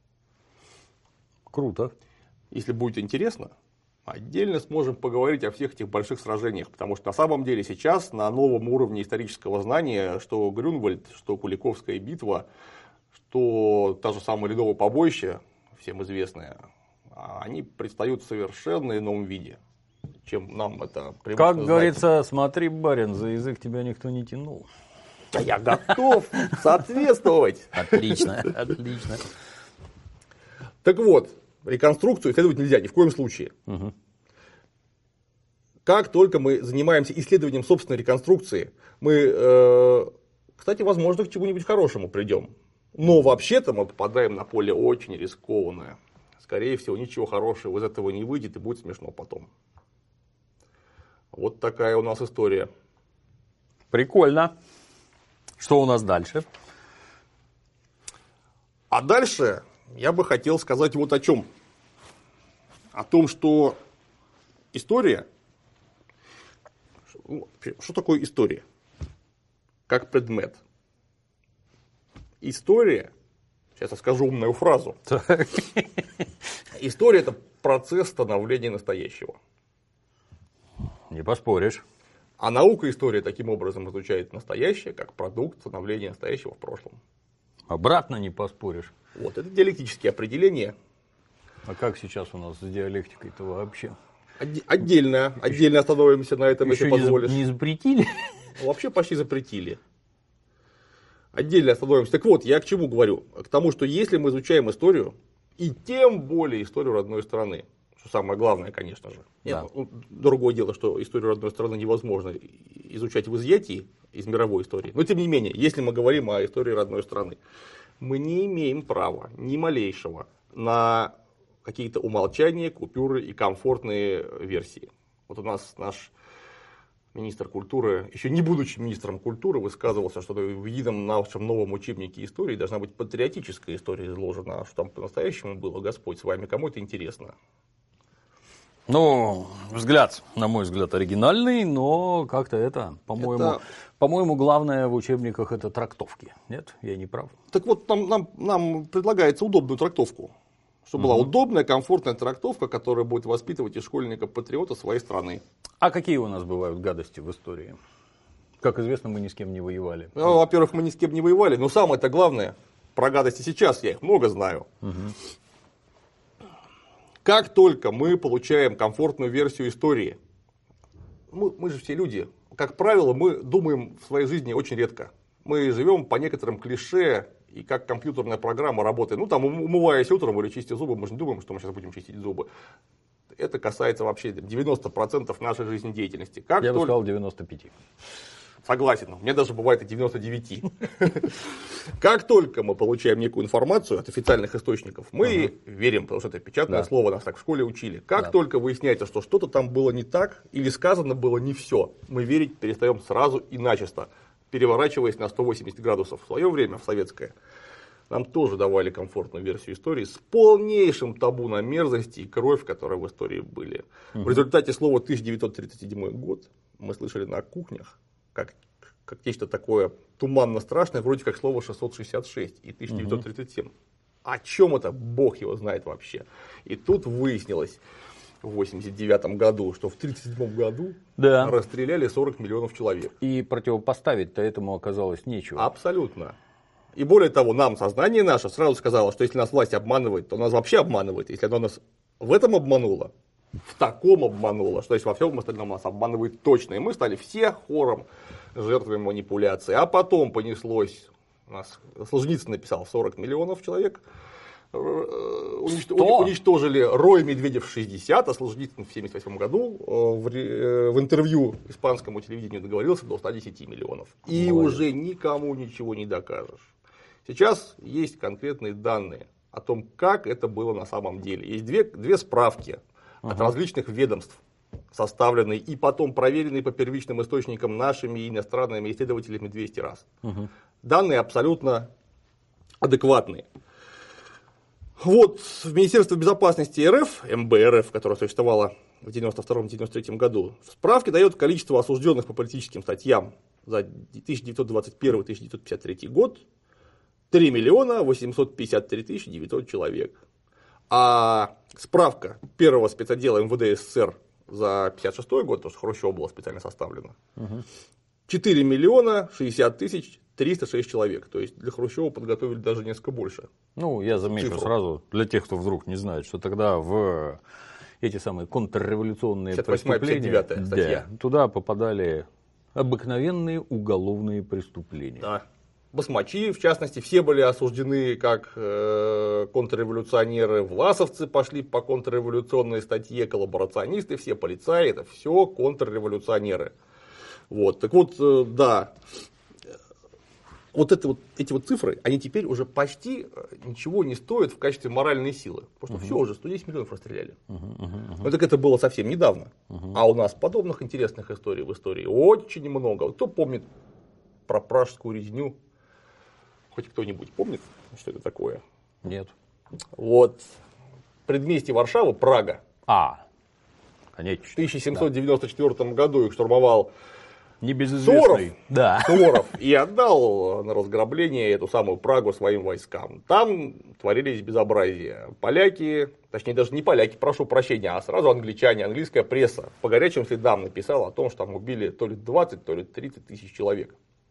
Круто. Если будет интересно, отдельно сможем поговорить о всех этих больших сражениях, потому что на самом деле сейчас на новом уровне исторического знания, что Грюнвальд, что Куликовская битва, что та же самая ледовое побоище, всем известное, они предстают в совершенно ином виде, чем нам это привычно Как знать. говорится, смотри, барин, за язык тебя никто не тянул. А я готов соответствовать. Отлично, отлично. Так вот, реконструкцию исследовать нельзя ни в коем случае. Как только мы занимаемся исследованием собственной реконструкции, мы, кстати, возможно, к чему-нибудь хорошему придем. Но вообще-то мы попадаем на поле очень рискованное. Скорее всего, ничего хорошего из этого не выйдет и будет смешно потом. Вот такая у нас история. Прикольно. Что у нас дальше? А дальше я бы хотел сказать вот о чем. О том, что история... Что такое история? Как предмет. История... Сейчас я скажу умную фразу. Так. История – это процесс становления настоящего. Не поспоришь. А наука история таким образом изучает настоящее как продукт становления настоящего в прошлом. Обратно не поспоришь. Вот это диалектические определения. А как сейчас у нас с диалектикой-то вообще? Отдельно остановимся на этом, Еще если позволишь. не запретили? Вообще почти запретили. Отдельно остановимся. Так вот, я к чему говорю? К тому, что если мы изучаем историю, и тем более историю родной страны, что самое главное, конечно же. Да. Другое дело, что историю родной страны невозможно изучать в изъятии из мировой истории. Но тем не менее, если мы говорим о истории родной страны, мы не имеем права ни малейшего на какие-то умолчания, купюры и комфортные версии. Вот у нас наш министр культуры, еще не будучи министром культуры, высказывался, что в едином нашем новом учебнике истории должна быть патриотическая история изложена, а что там по-настоящему было, Господь с вами, кому это интересно? Ну, взгляд, на мой взгляд, оригинальный, но как-то это, по-моему, главное в учебниках это трактовки. Нет, я не прав. Так вот, нам предлагается удобную трактовку. Чтобы была удобная, комфортная трактовка, которая будет воспитывать из школьника патриота своей страны. А какие у нас бывают гадости в истории? Как известно, мы ни с кем не воевали. Ну, во-первых, мы ни с кем не воевали, но самое-то главное, про гадости сейчас я их много знаю. Как только мы получаем комфортную версию истории, мы же все люди, как правило, мы думаем в своей жизни очень редко. Мы живем по некоторым клише, и как компьютерная программа работает. Ну, там, умываясь утром или чистя зубы, мы же не думаем, что мы сейчас будем чистить зубы. Это касается вообще 90% нашей жизнедеятельности. Я бы сказал 95%. Согласен, у меня даже бывает и 99%. Как только мы получаем некую информацию от официальных источников, мы верим, потому что это печатное слово, нас так в школе учили. Как только выясняется, что что-то там было не так, или сказано было не все, мы верить перестаем сразу и начисто, переворачиваясь на 180 градусов. В свое время, в советское, нам тоже давали комфортную версию истории с полнейшим табу на мерзости и кровь, которые в истории были. В результате слова 1937 год мы слышали на кухнях, как нечто такое туманно страшное, вроде как слово 666 и 1937. О чем это? Бог его знает вообще. И тут выяснилось в 1989 году, что в 1937 году расстреляли 40 миллионов человек. И противопоставить-то этому оказалось нечего. Абсолютно. И более того, нам сознание наше сразу сказало, что если нас власть обманывает, то нас вообще обманывает. Если она нас в этом обманула, в таком обманула, что если во всем остальном нас обманывает точно. И мы стали все хором жертвами манипуляции. А потом понеслось, у нас Солженицын написал 40 миллионов человек, уничтожили, Рой Медведев 60, а Солженицын в 1978 году в интервью испанскому телевидению договорился до 110 миллионов. И уже никому ничего не докажешь. Сейчас есть конкретные данные о том, как это было на самом деле. Есть две справки от различных ведомств, составленные и потом проверенные по первичным источникам нашими и иностранными исследователями 200 раз. Данные абсолютно адекватные. Вот в Министерстве безопасности РФ, МБРФ, которое существовало в 1992-1993 году, в справке дает количество осужденных по политическим статьям за 1921-1953 год 3 миллиона 853 тысячи 900 человек. А справка первого спецотдела МВД СССР за 1956 год, потому что Хрущева была специально составлена, 4 миллиона 60 тысяч 306 человек. То есть для Хрущева подготовили даже несколько больше. Ну, я замечу сразу, для тех, кто вдруг не знает, что тогда в эти самые контрреволюционные преступления, статья. Туда попадали обыкновенные уголовные преступления. Да. басмачи, в частности, все были осуждены как контрреволюционеры, власовцы пошли по контрреволюционной статье, коллаборационисты, все полицаи, это все контрреволюционеры. Вот. Так вот, да, эти вот цифры, они теперь уже почти ничего не стоят в качестве моральной силы. Потому что все, уже 110 миллионов расстреляли. Но так это было совсем недавно. А у нас подобных интересных историй в истории очень много. Кто помнит про пражскую резню? Хоть кто-нибудь помнит, что это такое? Нет. Вот. Предместье Варшавы, Прага. Конечно. В 1794 году их штурмовал Небезызвестный. Суворов и отдал на разграбление эту самую Прагу своим войскам. Там творились безобразия. Поляки, точнее даже не поляки, прошу прощения, а сразу англичане, английская пресса по горячим следам написала о том, что там убили то ли 20, то ли 30 тысяч человек.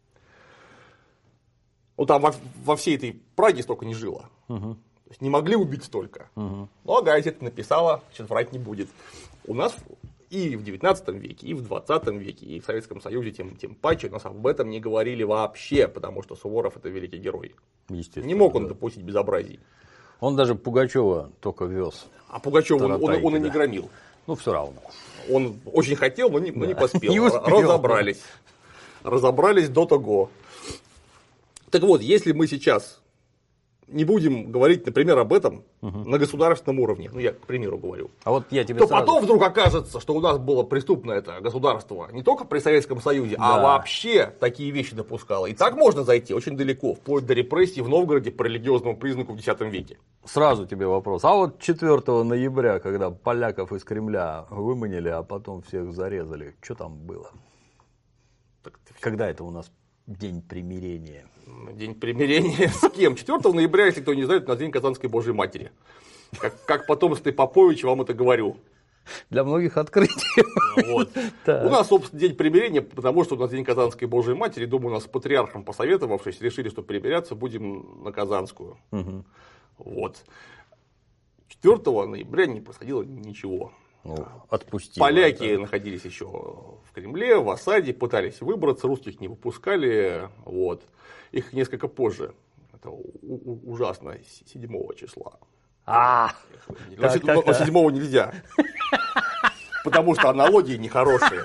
Ну там во всей этой Праге столько не жило. То есть не могли убить столько. Но газета написала, сейчас врать не будет. У нас и в 19 веке, и в 20 веке, и в Советском Союзе тем паче у нас об этом не говорили вообще, потому что Суворов это великий герой. Естественно. Не мог он допустить безобразий. Он даже Пугачева только вез. А Пугачева он и не громил. Ну, все равно. Он очень хотел, но не поспел. Не успел. Разобрались до того. Так вот, если мы сейчас не будем говорить, например, об этом на государственном уровне, ну я к примеру говорю, а вот я тебе то сразу... потом вдруг окажется, что у нас было преступное это государство не только при Советском Союзе, а вообще такие вещи допускало. И так можно зайти очень далеко, вплоть до репрессий в Новгороде по религиозному признаку в X веке. Сразу тебе вопрос. А вот 4 ноября, когда поляков из Кремля выманили, а потом всех зарезали, что там было? Когда это у нас день примирения? День примирения с кем? 4 ноября, если кто не знает, на День Казанской Божьей Матери. Как потомственный Попович вам это говорю. Для многих открытий. Вот. У нас, собственно, День примирения, потому что у нас День Казанской Божьей Матери. Думаю, у нас с патриархом посоветовавшись, решили, что примиряться будем на Казанскую. Вот. 4 ноября не происходило ничего. Отпустили. Поляки находились еще в Кремле, в осаде, пытались выбраться, русских не выпускали. Вот. Их несколько позже. Это ужасно, 7 числа. Но 7 нельзя. Потому что аналогии нехорошие.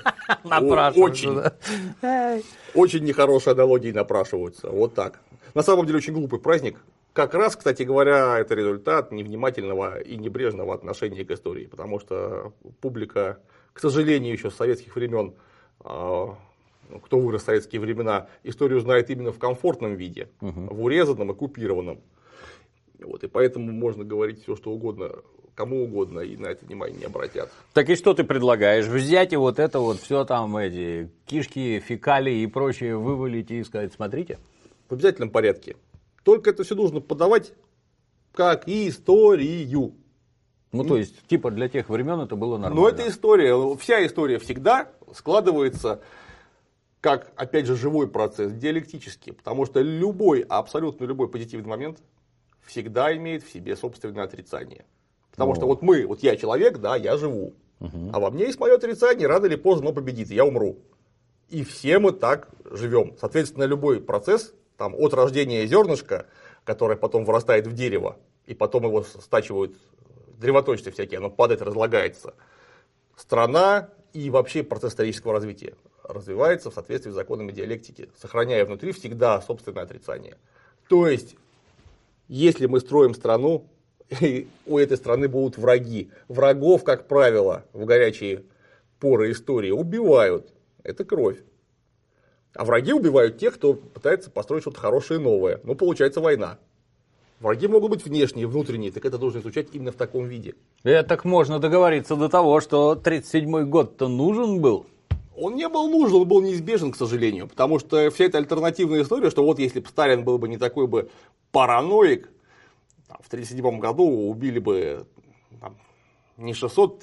Очень нехорошие аналогии напрашиваются. Вот так. На самом деле очень глупый праздник. Как раз, кстати говоря, это результат невнимательного и небрежного отношения к истории. Потому что публика, к сожалению, еще с советских времен, кто вырос в советские времена, историю знает именно в комфортном виде, в урезанном и купированном. Вот, и поэтому можно говорить все, что угодно, кому угодно, и на это внимание не обратят. Так и что ты предлагаешь? Взять и вот это вот все там, эти кишки, фекалии и прочее вывалить и сказать, смотрите? В обязательном порядке. Только это все нужно подавать как историю. Ну, то есть, типа для тех времен это было нормально. Но это история. Вся история всегда складывается как, опять же, живой процесс, диалектический. Потому что абсолютно любой позитивный момент всегда имеет в себе собственное отрицание. Потому что вот я человек, да, я живу. А во мне есть мое отрицание, рано или поздно оно победит, я умру. И все мы так живем. Соответственно, любой процесс, там, от рождения зернышка, которое потом вырастает в дерево, и потом его стачивают древоточцы всякие, оно падает, разлагается. Страна и вообще процесс исторического развития развивается в соответствии с законами диалектики, сохраняя внутри всегда собственное отрицание. То есть, если мы строим страну, и у этой страны будут враги. Врагов, как правило, в горячие поры истории убивают. Это кровь. А враги убивают тех, кто пытается построить что-то хорошее и новое. Ну, получается война. Враги могут быть внешние, внутренние, так это нужно изучать именно в таком виде. Так можно договориться до того, что 1937 год-то нужен был. Он не был нужен, он был неизбежен, к сожалению. Потому что вся эта альтернативная история, что вот если бы Сталин был бы не такой бы параноик, в 1937 году убили бы не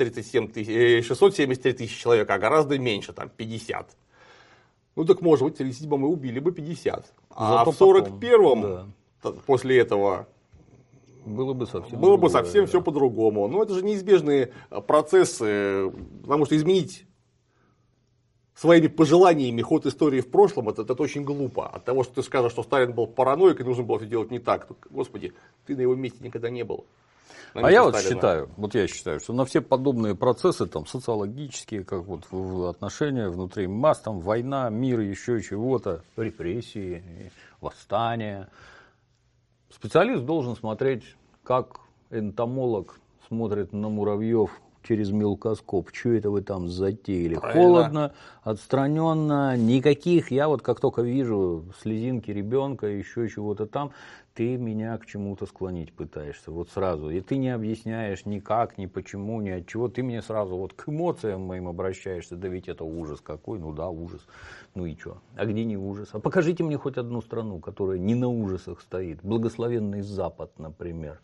673 тысячи человек, а гораздо меньше, 50. Ну так может быть, в 1937 мы убили бы 50. А в 1941 после этого было бы совсем все по-другому. Но это же неизбежные процессы, потому что изменить своими пожеланиями ход истории в прошлом, это очень глупо. От того, что ты скажешь, что Сталин был параноик и нужно было все делать не так. Господи, ты на его месте никогда не был. А я считаю, что на все подобные процессы, там, социологические, как вот отношения внутри масс, там, война, мир, еще чего-то, репрессии, восстания, специалист должен смотреть, как энтомолог смотрит на муравьев через мелкоскоп. Что это вы там затеяли? Правильно. Холодно, отстраненно, никаких. Я вот как только вижу слезинки ребенка, еще чего-то там, ты меня к чему-то склонить пытаешься. Вот сразу. И ты не объясняешь никак, ни почему, ни от чего. Ты мне сразу вот к эмоциям моим обращаешься. Да ведь это ужас какой. Ну да, ужас. Ну и что? А где не ужас? А покажите мне хоть одну страну, которая не на ужасах стоит. Благословенный Запад, например.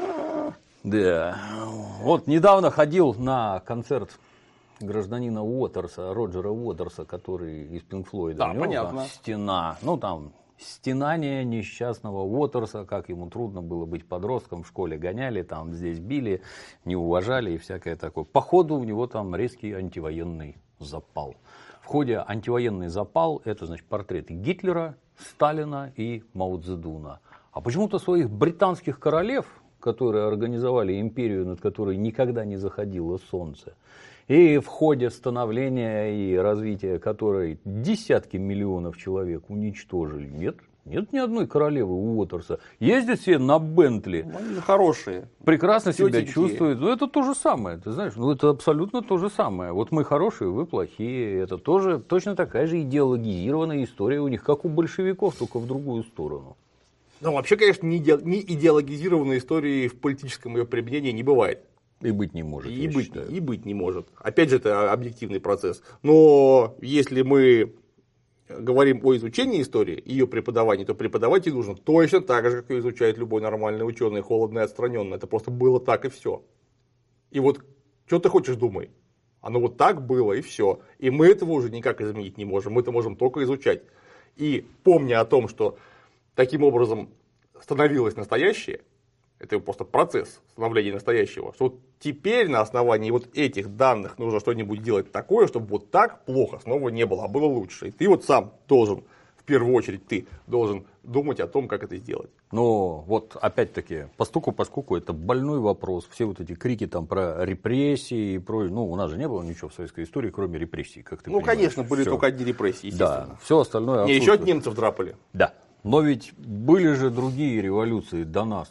Да. Вот недавно ходил на концерт гражданина Уотерса, Роджера Уотерса, который из Пинк Флойда. Да, понятно. Там стена. Ну, там стенание несчастного Уотерса, как ему трудно было быть подростком, в школе гоняли, там здесь били, не уважали и всякое такое. Походу у него там резкий антивоенный запал. В ходе антивоенный запал, это значит портреты Гитлера, Сталина и Мао Цзэдуна. А почему-то своих британских королев, которые организовали империю, над которой никогда не заходило солнце, и в ходе становления и развития которой десятки миллионов человек уничтожили. Нет ни одной королевы у Уотерса. Ездят все на Бентли. Они хорошие. Прекрасно себя чувствуют. Ну, это то же самое, ты знаешь. Ну, это абсолютно то же самое. Вот мы хорошие, вы плохие. Это тоже точно такая же идеологизированная история у них, как у большевиков, только в другую сторону. Ну, вообще, конечно, не идеологизированной истории в политическом ее применении не бывает. И быть не может, и быть не может. Опять же, это объективный процесс. Но если мы говорим о изучении истории, ее преподавании, то преподавать ее нужно точно так же, как ее изучает любой нормальный ученый, холодно и отстраненно. Это просто было так и все. И вот, что ты хочешь, думай. Оно вот так было и все. И мы этого уже никак изменить не можем. Мы это можем только изучать. И помня о том, что таким образом становилось настоящее, это просто процесс становления настоящего, что вот теперь на основании вот этих данных нужно что-нибудь делать такое, чтобы вот так плохо снова не было, а было лучше. И ты вот сам должен, в первую очередь, ты должен думать о том, как это сделать. Но вот опять-таки, поскольку это больной вопрос, все вот эти крики там про репрессии и про... Ну, у нас же не было ничего в советской истории, кроме репрессий, как ты понимаешь. Конечно, были Всё. только одни репрессии, естественно. Да, все остальное... Еще от немцев драпали. Да, но ведь были же другие революции до нас.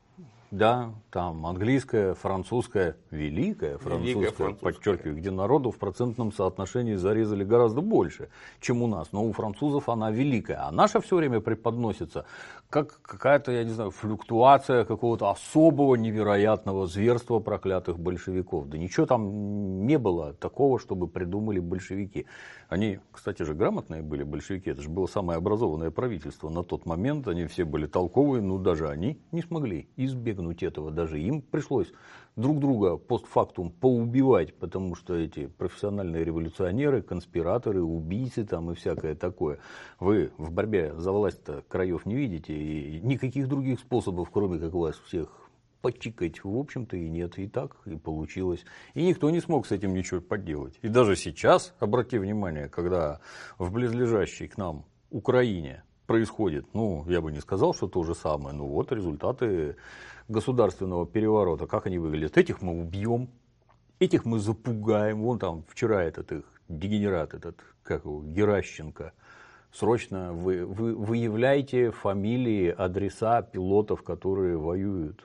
Да, там английская, французская, великая французская, подчеркиваю, где народу в процентном соотношении зарезали гораздо больше, чем у нас. Но у французов она великая, а наша все время преподносится как какая-то, я не знаю, флюктуация какого-то особого невероятного зверства проклятых большевиков. Да ничего там не было такого, чтобы придумали большевики. Они, кстати же, грамотные были большевики, это же было самое образованное правительство на тот момент, они все были толковые, но даже они не смогли избегнуть этого, даже им пришлось друг друга постфактум поубивать, потому что эти профессиональные революционеры, конспираторы, убийцы там и всякое такое. Вы в борьбе за власть-то краев не видите, и никаких других способов, кроме как вас всех подчикать, в общем-то, и нет. И так и получилось. И никто не смог с этим ничего поделать. И даже сейчас, обрати внимание, когда в близлежащей к нам Украине происходит, ну, я бы не сказал, что то же самое, но вот результаты государственного переворота, как они выглядят. Этих мы убьем, этих мы запугаем. Вон там вчера этот их дегенерат, этот, как его, Геращенко. Срочно выявляйте фамилии, адреса пилотов, которые воюют.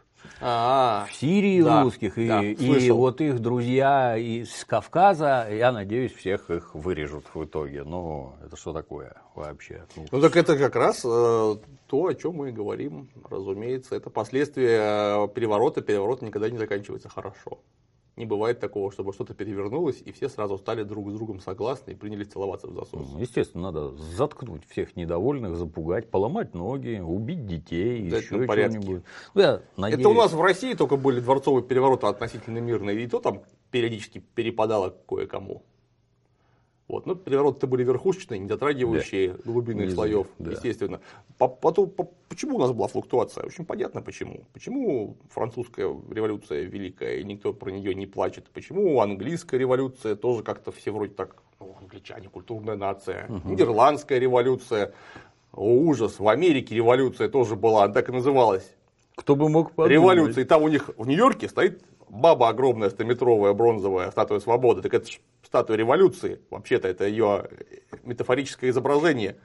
В Сирии русских, и вот их друзья из Кавказа, я надеюсь, всех их вырежут в итоге. Но это что такое вообще? Ну так это как раз то, о чем мы говорим, разумеется. Это последствия переворота. Переворот никогда не заканчивается хорошо. Не бывает такого, чтобы что-то перевернулось, и все сразу стали друг с другом согласны и принялись целоваться в засос. Естественно, надо заткнуть всех недовольных, запугать, поломать ноги, убить детей, да, еще что-нибудь. Ну, надеюсь... Это у нас в России только были дворцовые перевороты относительно мирные, и то там периодически перепадало кое-кому. Вот. Но перевороты-то были верхушечные, не затрагивающие глубинных слоев, естественно. Почему у нас была флуктуация? Очень понятно почему. Почему французская революция великая, и никто про нее не плачет? Почему английская революция тоже как-то все вроде так, англичане, культурная нация, Нидерландская революция, ужас, в Америке революция тоже была, она так и называлась. Кто бы мог подумать. Революция, и там у них в Нью-Йорке стоит баба огромная, 100-метровая, бронзовая, статуя свободы. Так это же статуя революции, вообще-то это ее метафорическое изображение.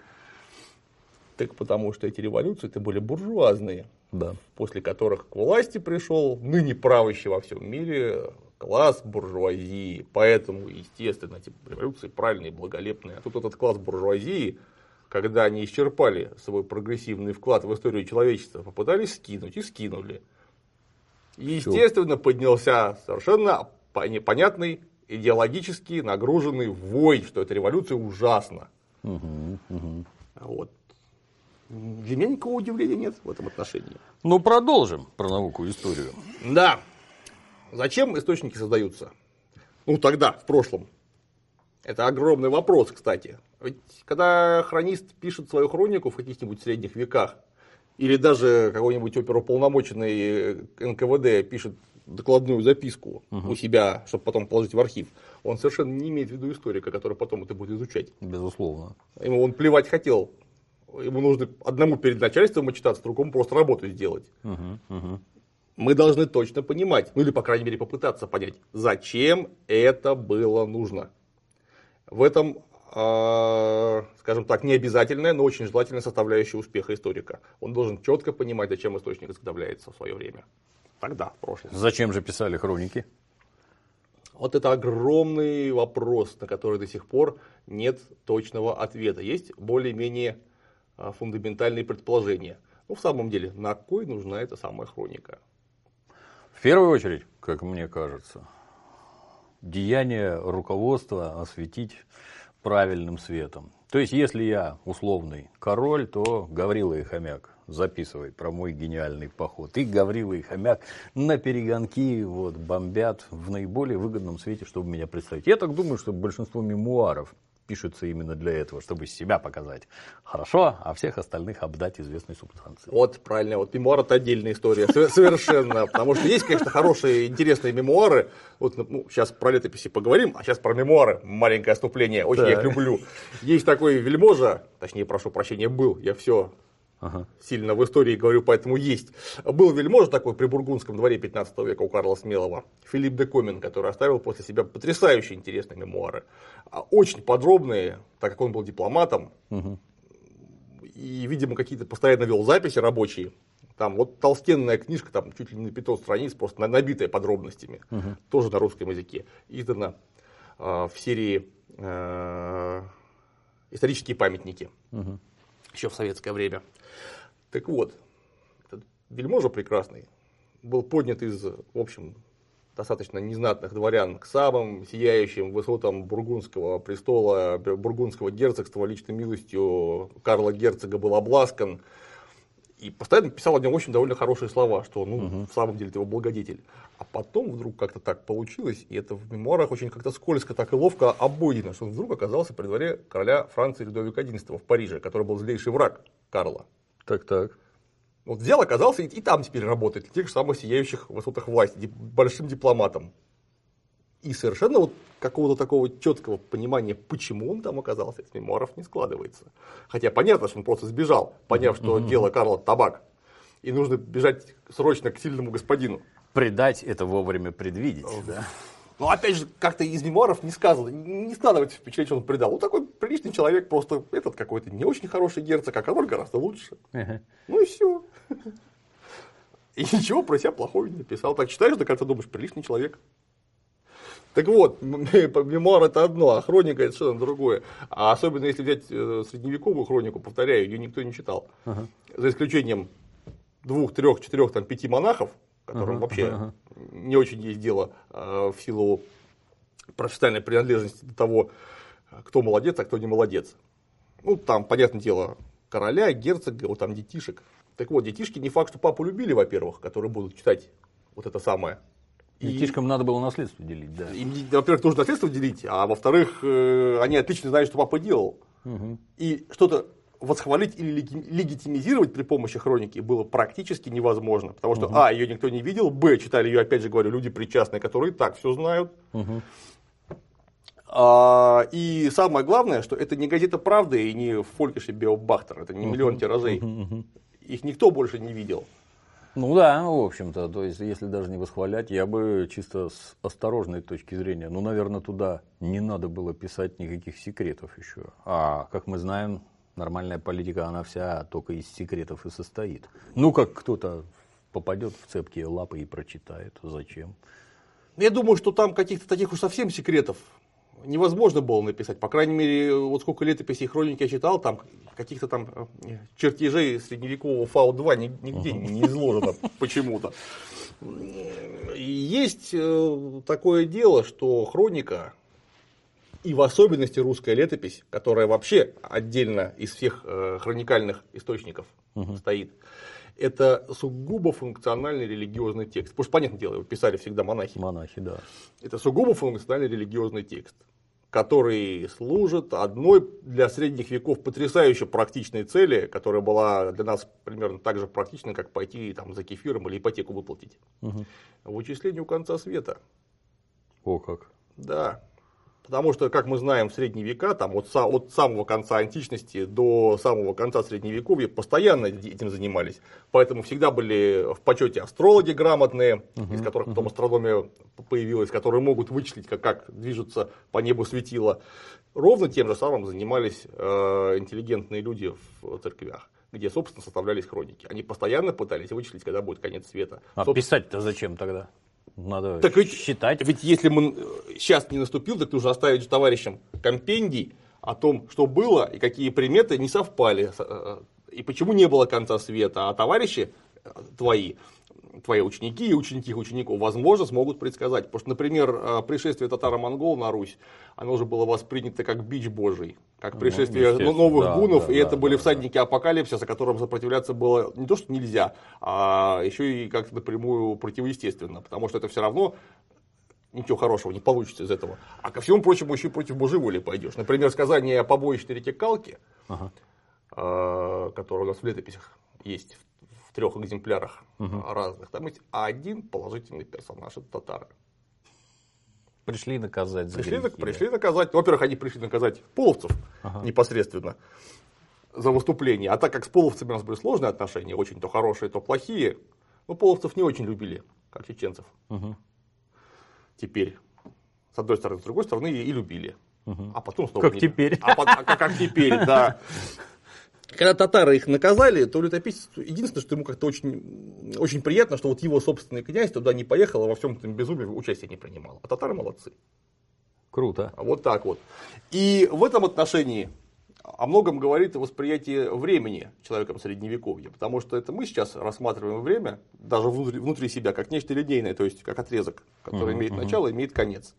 Так потому что эти революции-то были буржуазные, Да. после которых к власти пришел ныне правящий во всем мире класс буржуазии. Поэтому, естественно, эти революции правильные, благолепные. А тут этот класс буржуазии, когда они исчерпали свой прогрессивный вклад в историю человечества, попытались скинуть и скинули. Естественно, поднялся совершенно непонятный, идеологически нагруженный вой, что эта революция ужасна. Вот. Для меня никакого удивления нет в этом отношении. Ну, продолжим про науку и историю. Да. Зачем источники создаются? Ну, тогда, в прошлом. Это огромный вопрос, кстати. Ведь когда хронист пишет свою хронику в каких-нибудь средних веках, или даже какой-нибудь оперуполномоченный НКВД пишет докладную записку у себя, чтобы потом положить в архив, он совершенно не имеет в виду историка, который потом это будет изучать. Безусловно. Ему он плевать хотел. Ему нужно одному перед начальством отчитаться, другому просто работу сделать. Мы должны точно понимать, ну или, по крайней мере, попытаться понять, зачем это было нужно. В этом, скажем так, не обязательная, но очень желательная составляющая успеха историка. Он должен четко понимать, зачем источник изготовляется в свое время. Тогда, в прошлом. Зачем же писали хроники? Вот это огромный вопрос, на который до сих пор нет точного ответа. Есть более-менее фундаментальные предположения. Ну, в самом деле, на кой нужна эта самая хроника? В первую очередь, как мне кажется, деяние руководства осветить правильным светом. То есть, если я условный король, то Гаврила и Хомяк, записывай про мой гениальный поход. И Гаврила и Хомяк на перегонки вот, бомбят в наиболее выгодном свете, чтобы меня представить. Я так думаю, что большинство мемуаров пишется именно для этого, чтобы себя показать хорошо, а всех остальных обдать известной субстанцией. Вот, правильно. Вот мемуар — это отдельная история. Совершенно. Потому что есть, конечно, хорошие, интересные мемуары. Вот, ну, сейчас про летописи поговорим, а сейчас про мемуары. Маленькое отступление. Очень я их люблю. Есть такой вельможа, точнее, прошу прощения, был. Я все сильно в истории говорю, поэтому есть. Был вельможа такой при Бургундском дворе 15 века у Карла Смелого, Филипп де Комин, который оставил после себя потрясающе интересные мемуары. Очень подробные, так как он был дипломатом. И, видимо, какие-то постоянно вел записи рабочие. Там вот толстенная книжка, там чуть ли не на 500 страниц, просто набитая подробностями. Тоже на русском языке. Издана в серии «Исторические памятники». Еще в советское время. Так вот, этот вельможа прекрасный был поднят из, в общем, достаточно незнатных дворян к самым сияющим высотам бургундского престола, бургундского герцогства. Личной милостью Карла Герцога был обласкан. И постоянно писал о нем очень довольно хорошие слова, что ну, в самом деле это его благодетель. А потом вдруг как-то так получилось, и это в мемуарах очень как-то скользко, так и ловко обойдено, что он вдруг оказался при дворе короля Франции Людовика XI в Париже, который был злейший враг Карла. Так. Вот взял, оказался и там теперь работает, в тех же самых сияющих высотах власти, большим дипломатом. И совершенно вот какого-то такого четкого понимания, почему он там оказался, из мемуаров не складывается. Хотя понятно, что он просто сбежал, поняв, что дело Карла табак, и нужно бежать срочно к сильному господину. Предать — это вовремя предвидеть, да? Но опять же, как-то из мемуаров не сказано, не складывается впечатление, что он предал. Ну, такой приличный человек, просто этот какой-то не очень хороший герцог, а король гораздо лучше. Ну и все. И ничего про себя плохого не написал. Так читаешь, до конца думаешь, приличный человек. Так вот, мемуар — это одно, а хроника — это совершенно другое. А особенно если взять средневековую хронику, повторяю, ее никто не читал. За исключением 2, 3, 4, 5 монахов, которым вообще не очень есть дело в силу профессиональной принадлежности до того, кто молодец, а кто не молодец. Ну, там, понятное дело, короля, герцога, вот там детишек. Так вот, детишки не факт, что папу любили, во-первых, которые будут читать вот это самое. Детишкам надо было наследство делить, да. Им, во-первых, нужно наследство делить, а во-вторых, они отлично знают, что папа делал. И что-то восхвалить или легитимизировать при помощи хроники было практически невозможно. Потому что, а, ее никто не видел, б, читали ее, опять же говорю, люди причастные, которые и так все знают. И самое главное, что это не газета «Правда» и не Фолькиш и Беобахтер, это не миллион тиражей. Их никто больше не видел. Ну да, в общем-то, то есть, если даже не восхвалять, я бы чисто с осторожной точки зрения, ну, наверное, туда не надо было писать никаких секретов еще. А, как мы знаем, нормальная политика, она вся только из секретов и состоит. Ну, как кто-то попадет в цепкие лапы и прочитает, зачем? Я думаю, что там каких-то таких уж совсем секретов невозможно было написать. По крайней мере, вот сколько летописей и хроники я читал, там каких-то там чертежей средневекового Фау-2 нигде не изложено почему-то. Есть такое дело, что хроника, и в особенности русская летопись, которая вообще отдельно из всех хроникальных источников стоит, это сугубо функциональный религиозный текст. Потому что, понятное дело, его писали всегда монахи. Монахи, да. Это сугубо функциональный религиозный текст, который служит одной для средних веков потрясающе практичной цели, которая была для нас примерно так же практична, как пойти там, за кефиром или ипотеку выплатить. Вычислению конца света. О как. Да. Потому что, как мы знаем, в средние века, там, от самого конца античности до самого конца средневековья постоянно этим занимались. Поэтому всегда были в почете астрологи грамотные, из которых потом астрономия появилась, которые могут вычислить, как движутся по небу светила. Ровно тем же самым занимались интеллигентные люди в церквях, где, собственно, составлялись хроники. Они постоянно пытались вычислить, когда будет конец света. А писать-то зачем тогда? Надо так ведь, считать. Ведь если сейчас не наступил, так нужно оставить товарищам компендий о том, что было и какие приметы не совпали. И почему не было конца света. А товарищи твои ученики и ученики их учеников, возможно, смогут предсказать. Потому что, например, пришествие татаро-монгол на Русь, оно уже было воспринято как бич божий, как пришествие новых гуннов, и это были всадники апокалипсиса, которым сопротивляться было не то, что нельзя, а еще и как-то напрямую противоестественно, потому что это все равно ничего хорошего не получится из этого. А ко всему прочему еще и против Божьей воли пойдешь. Например, сказание о побоище на реке Калке, которое у нас в летописях есть в 3 экземплярах разных. Там есть один положительный персонаж, это татары. Пришли наказать. Пришли наказать. Во-первых, они пришли наказать половцев непосредственно за выступление. А так как с половцами у нас были сложные отношения, очень то хорошие, то плохие, но половцев не очень любили, как чеченцев. Теперь, с одной стороны, с другой стороны, и любили. А потом снова как теперь. Как теперь, да. Когда татары их наказали, то летописец, единственное, что ему как-то очень, очень приятно, что вот его собственный князь туда не поехал, а во всем этом безумии участия не принимал. А татары молодцы. Круто. Вот так вот. И в этом отношении о многом говорит восприятие времени человеком средневековья. Потому что это мы сейчас рассматриваем время, даже внутри себя, как нечто линейное, то есть как отрезок, который имеет начало и имеет конец.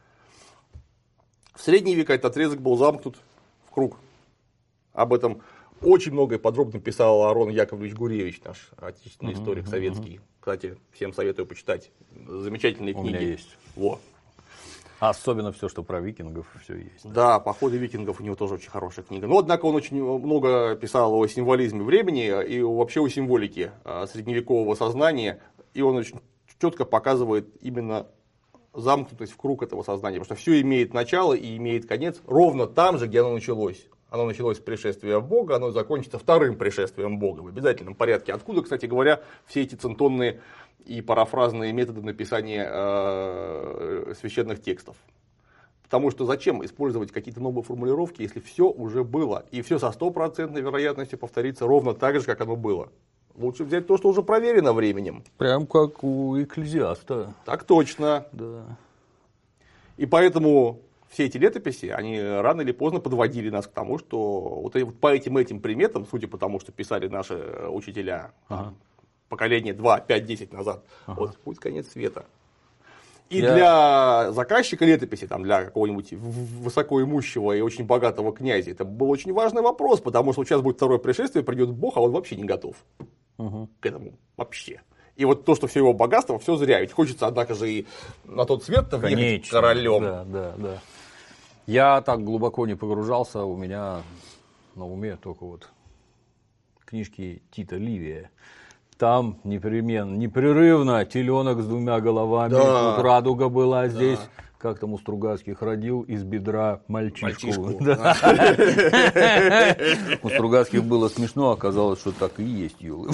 В средние века этот отрезок был замкнут в круг. Об этом очень много и подробно писал Аарон Яковлевич Гуревич, наш отечественный историк советский. Кстати, всем советую почитать. Замечательные книги. У меня есть. Во. Особенно все, что про викингов, все есть. Да, походы викингов у него тоже очень хорошая книга. Но, однако, он очень много писал о символизме времени и вообще о символике средневекового сознания. И он очень четко показывает именно замкнутость в круг этого сознания. Потому что все имеет начало и имеет конец ровно там же, где оно началось. Оно началось с пришествия Бога, оно закончится вторым пришествием Бога в обязательном порядке. Откуда, кстати говоря, все эти центонные и парафразные методы написания священных текстов. Потому что зачем использовать какие-то новые формулировки, если все уже было, и все со 100% вероятностью повторится ровно так же, как оно было. Лучше взять то, что уже проверено временем. Прям как у Экклезиаста. Так точно. Да. И поэтому все эти летописи, они рано или поздно подводили нас к тому, что вот по этим приметам, судя по тому, что писали наши учителя поколение 2, 5, 10 назад, вот будет конец света. И для заказчика летописи, там, для какого-нибудь высокоимущего и очень богатого князя, это был очень важный вопрос, потому что сейчас будет второе пришествие, придет Бог, а он вообще не готов к этому вообще. И вот то, что все его богатство, все зря. Ведь хочется, однако же, и на тот свет-то въехать королем. Да. Я так глубоко не погружался, у меня на уме только вот книжки Тита Ливия. Там непрерывно теленок с 2 головами, тут радуга была, здесь как там у Стругацких, родил из бедра мальчишку. Да. У Стругацких было смешно, оказалось, что так и есть, Юлы.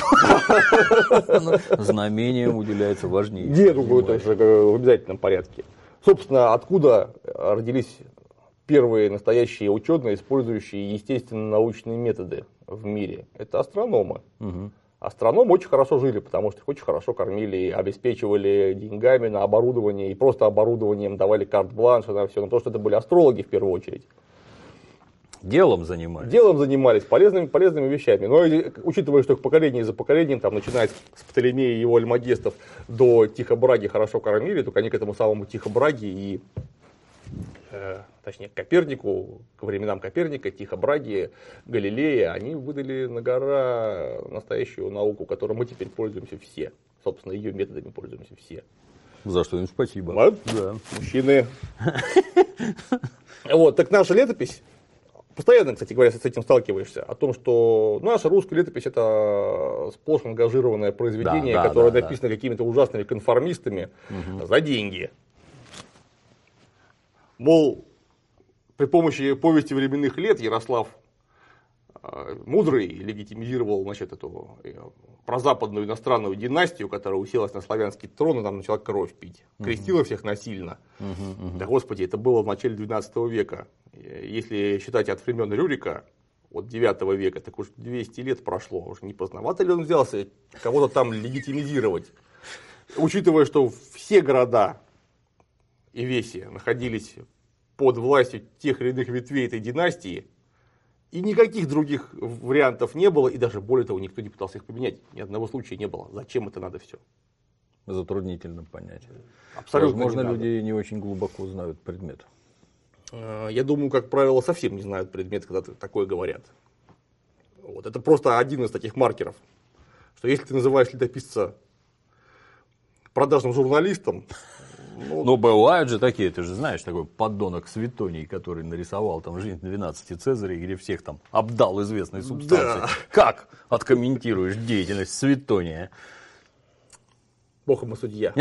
Знамением уделяется важнее. Нет, это же в обязательном порядке. Собственно, откуда родились первые настоящие ученые, использующие естественно-научные методы в мире? Это астрономы. Астрономы очень хорошо жили, потому что их очень хорошо кормили, обеспечивали деньгами на оборудование, и просто оборудованием давали карт-бланш на все. Но то, что это были астрологи в первую очередь. Делом занимались. Делом занимались, полезными вещами. Но учитывая, что их поколение за поколением, там, начиная с Птолемея и его альмагестов до Тихо Браги хорошо кормили, только они к этому самому Тихо Браги и точнее, Копернику, к временам Коперника, Тихо Браги, Галилея, они выдали на гора настоящую науку, которой мы теперь пользуемся все. Собственно, ее методами пользуемся все. За что им спасибо. Вот. Да. Мужчины. Вот, так наша летопись, постоянно, кстати говоря, с этим сталкиваешься, о том, что наша русская летопись — это сплошь ангажированное произведение, которое написано какими-то ужасными конформистами за деньги. Мол, при помощи повести временных лет Ярослав Мудрый легитимизировал, значит, эту прозападную иностранную династию, которая уселась на славянский трон и там начала кровь пить. Крестила всех насильно. Да, господи, это было в начале 12 века. Если считать от времен Рюрика, от 9 века, так уж 200 лет прошло. Уж не поздновато ли он взялся кого-то там легитимизировать? Учитывая, что все города и веси находились под властью тех или иных ветвей этой династии, и никаких других вариантов не было, и даже более того, никто не пытался их поменять. Ни одного случая не было. Зачем это надо все? Затруднительно понять. Абсолютно. Возможно, люди не очень глубоко знают предмет. Я думаю, как правило, совсем не знают предмет, когда такое говорят. Вот. Это просто один из таких маркеров, что если ты называешь летописца продажным журналистом. Но бывают же такие, ты же знаешь, такой подонок Светоний, который нарисовал там жизнь 12 Цезарей, где всех там обдал известной субстанцией. Да. Как откомментируешь деятельность Светония? Бог ему судья.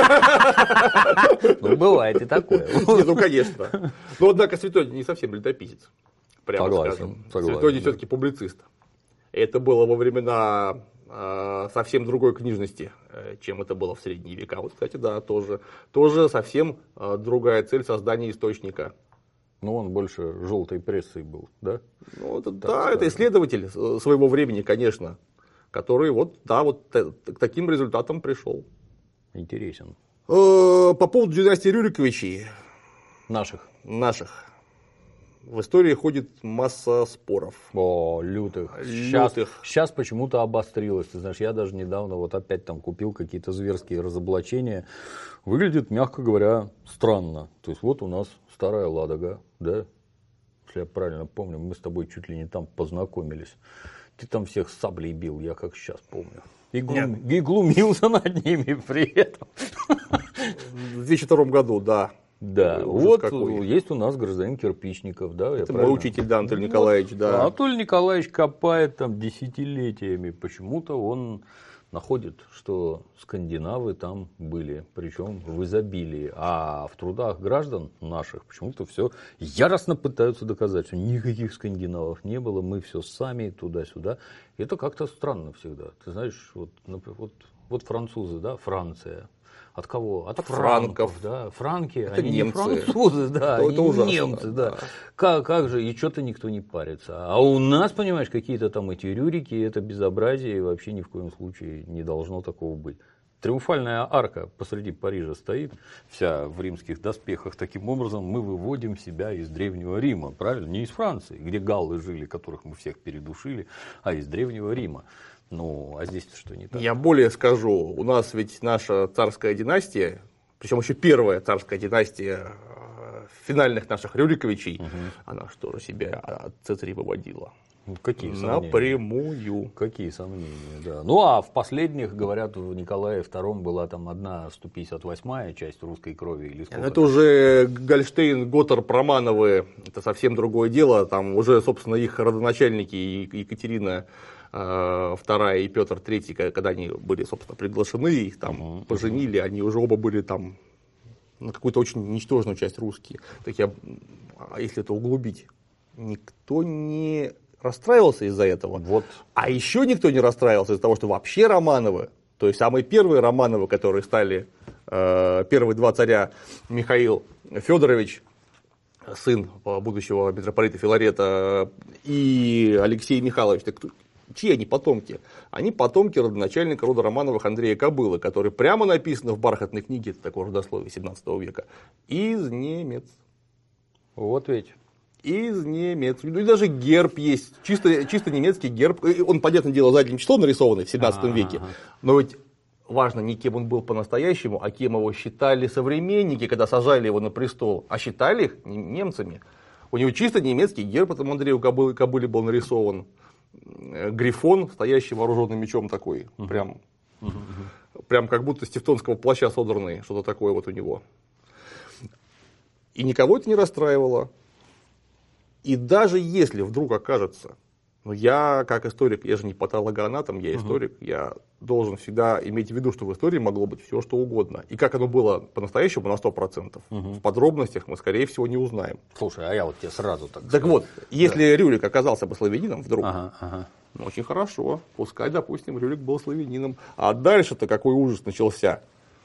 Ну, бывает и такое. Ну, конечно. Но, однако, Светоний не совсем летописец. Прямо скажем. Светоний все-таки публицист. Это было во времена совсем другой книжности, чем это было в средние века. Вот, кстати, да, тоже совсем другая цель создания источника. Ну, он больше желтой прессой был, да? Ну, это исследователь своего времени, конечно, который к таким результатам пришел. Интересен. По поводу династии Рюриковичей. Наших. В истории ходит масса споров. О, лютых. Сейчас почему-то обострилось. Ты знаешь, я даже недавно вот опять там купил какие-то зверские разоблачения. Выглядит, мягко говоря, странно. То есть вот у нас старая Ладога, да? Если я правильно помню, мы с тобой чуть ли не там познакомились. Ты там всех саблей бил, я как сейчас помню. И глумился над ними при этом. В 2002 году, да. Да, вот какой. Есть у нас гражданин Кирпичников, да? Это мой учитель, да, Анатолий Николаевич, да. Анатолий Николаевич копает там десятилетиями. Почему-то он находит, что скандинавы там были, причем в изобилии. А в трудах граждан наших почему-то все яростно пытаются доказать, что никаких скандинавов не было, мы все сами, туда-сюда. И это как-то странно всегда. Ты знаешь, вот французы, да, Франция. От кого? От франков, да. Франки, это они немцы. Не французы, да, это ужасно, немцы, да. Как же, и что-то никто не парится. А у нас, понимаешь, какие-то там эти рюрики, это безобразие, и вообще ни в коем случае не должно такого быть. Триумфальная арка посреди Парижа стоит, вся в римских доспехах. Таким образом, мы выводим себя из Древнего Рима, правильно? Не из Франции, где галлы жили, которых мы всех передушили, а из Древнего Рима. Ну, а здесь что не так? Я более скажу, у нас ведь наша царская династия, причем еще первая царская династия финальных наших Рюриковичей, она что же себя от Цезаря выводила? Какие сомнения? Напрямую. Какие сомнения, да. Ну, а в последних, говорят, в Николае II была там одна 158-я часть русской крови или сколько? Это уже Гольштейн, Готтер, Романовы, это совсем другое дело. Там уже, собственно, их родоначальники Екатерина II и Петр III, когда они были, собственно, приглашены, их там поженили, они уже оба были там на какую-то очень ничтожную часть русские. Так а если это углубить, никто не расстраивался из-за этого. Вот. А еще никто не расстраивался из-за того, что вообще Романовы, то есть самые первые Романовы, которые стали первые два царя, Михаил Федорович, сын будущего митрополита Филарета, и Алексей Михайлович, так чьи они потомки? Они потомки родоначальника рода Романовых Андрея Кобылы, который прямо написано в бархатной книге, это такое родословие 17 века, из немец. Вот ведь. Из немец. Ну и даже герб есть, чисто немецкий герб. Он, понятное дело, задним числом нарисованный в 17 веке, но ведь важно не кем он был по-настоящему, а кем его считали современники, когда сажали его на престол, а считали их немцами. У него чисто немецкий герб, этому Андрею Кобыле был нарисован. Грифон, стоящий вооруженным мечом такой, прям как будто с тевтонского плаща содранный, что-то такое вот у него. И никого это не расстраивало. И даже если вдруг окажется, я как историк, я же не патологоанатом, я историк, я должен всегда иметь в виду, что в истории могло быть все, что угодно. И как оно было по-настоящему на 100%, в подробностях мы, скорее всего, не узнаем. Слушай, а я вот тебе сразу так Так скажу. вот, если Рюрик оказался бы славянином вдруг, ну, очень хорошо, пускай, допустим, Рюрик был славянином. А дальше-то какой ужас начался.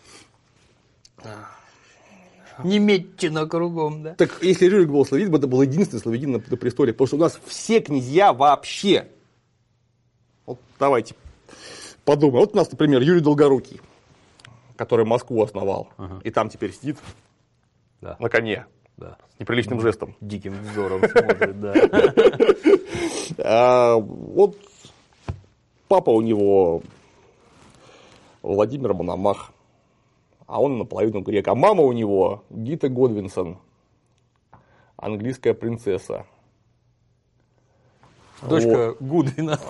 Немеччина кругом, да? Так если Рюрик был славянин, это был единственный славянин на престоле, потому что у нас все князья вообще. Вот давайте подумаем. Вот у нас, например, Юрий Долгорукий, который Москву основал, и там теперь сидит на коне, с неприличным жестом. Диким взором смотрит, да. Вот папа у него Владимир Мономах, а он наполовину грек. А мама у него Гита Годвинсон, английская принцесса. Дочка Гудвина.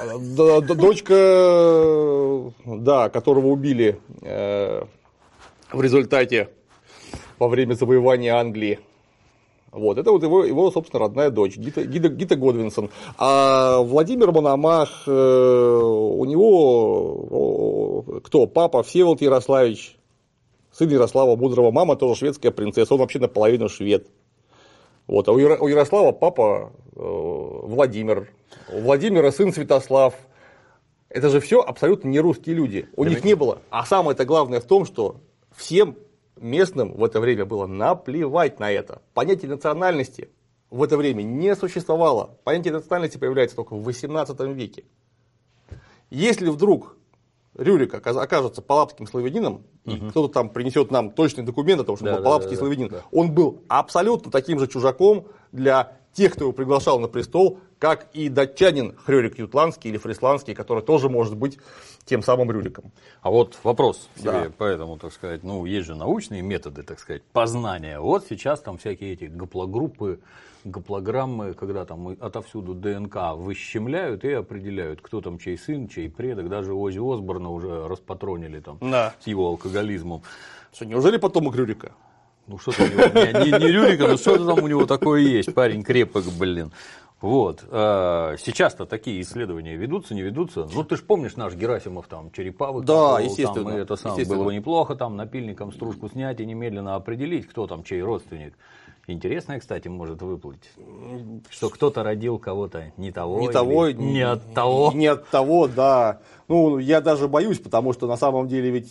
Дочка, да, которого убили в результате во время завоевания Англии. Вот, это вот его, собственно, родная дочь, Гита Годвинсон. А Владимир Мономах, у него кто? Папа Всеволод Ярославич, сын Ярослава Мудрого, мама тоже шведская принцесса, он вообще наполовину швед. Вот, а у Ярослава папа Владимир, у Владимира сын Святослав. Это же все абсолютно не русские люди, у них не было. А самое-то главное в том, что всем местным в это время было наплевать на это. Понятие национальности в это время не существовало. Понятие национальности появляется только в 18 веке. Если вдруг Рюрик окажется палапским славянином, и кто-то там принесет нам точный документ о том, что он был палапский славянин, он был абсолютно таким же чужаком для тех, кто его приглашал на престол, как и датчанин Хрёрик Ютландский или Фрисландский, который тоже может быть тем самым Рюриком. А вот вопрос тебе, поэтому, так сказать, ну, есть же научные методы, так сказать, познания. Вот сейчас там всякие эти гаплогруппы, гаплограммы, когда там отовсюду ДНК выщемляют и определяют, кто там чей сын, чей предок. Даже Оззи Осборна уже распатронили там с его алкоголизмом. Что, неужели потомок Рюрика? Ну, что-то у него, не Рюрика, но что-то там у него такое есть. Парень крепок, блин. Вот. Сейчас-то такие исследования ведутся, не ведутся. Ну, ты же помнишь наш Герасимов, там, Черепавы. Да, естественно. Там, это было бы неплохо, там, напильником стружку снять и немедленно определить, кто там чей родственник. Интересно, кстати, может выплыть, что кто-то родил кого-то не того, не от того. Не от того, да. Ну, я даже боюсь, потому что на самом деле ведь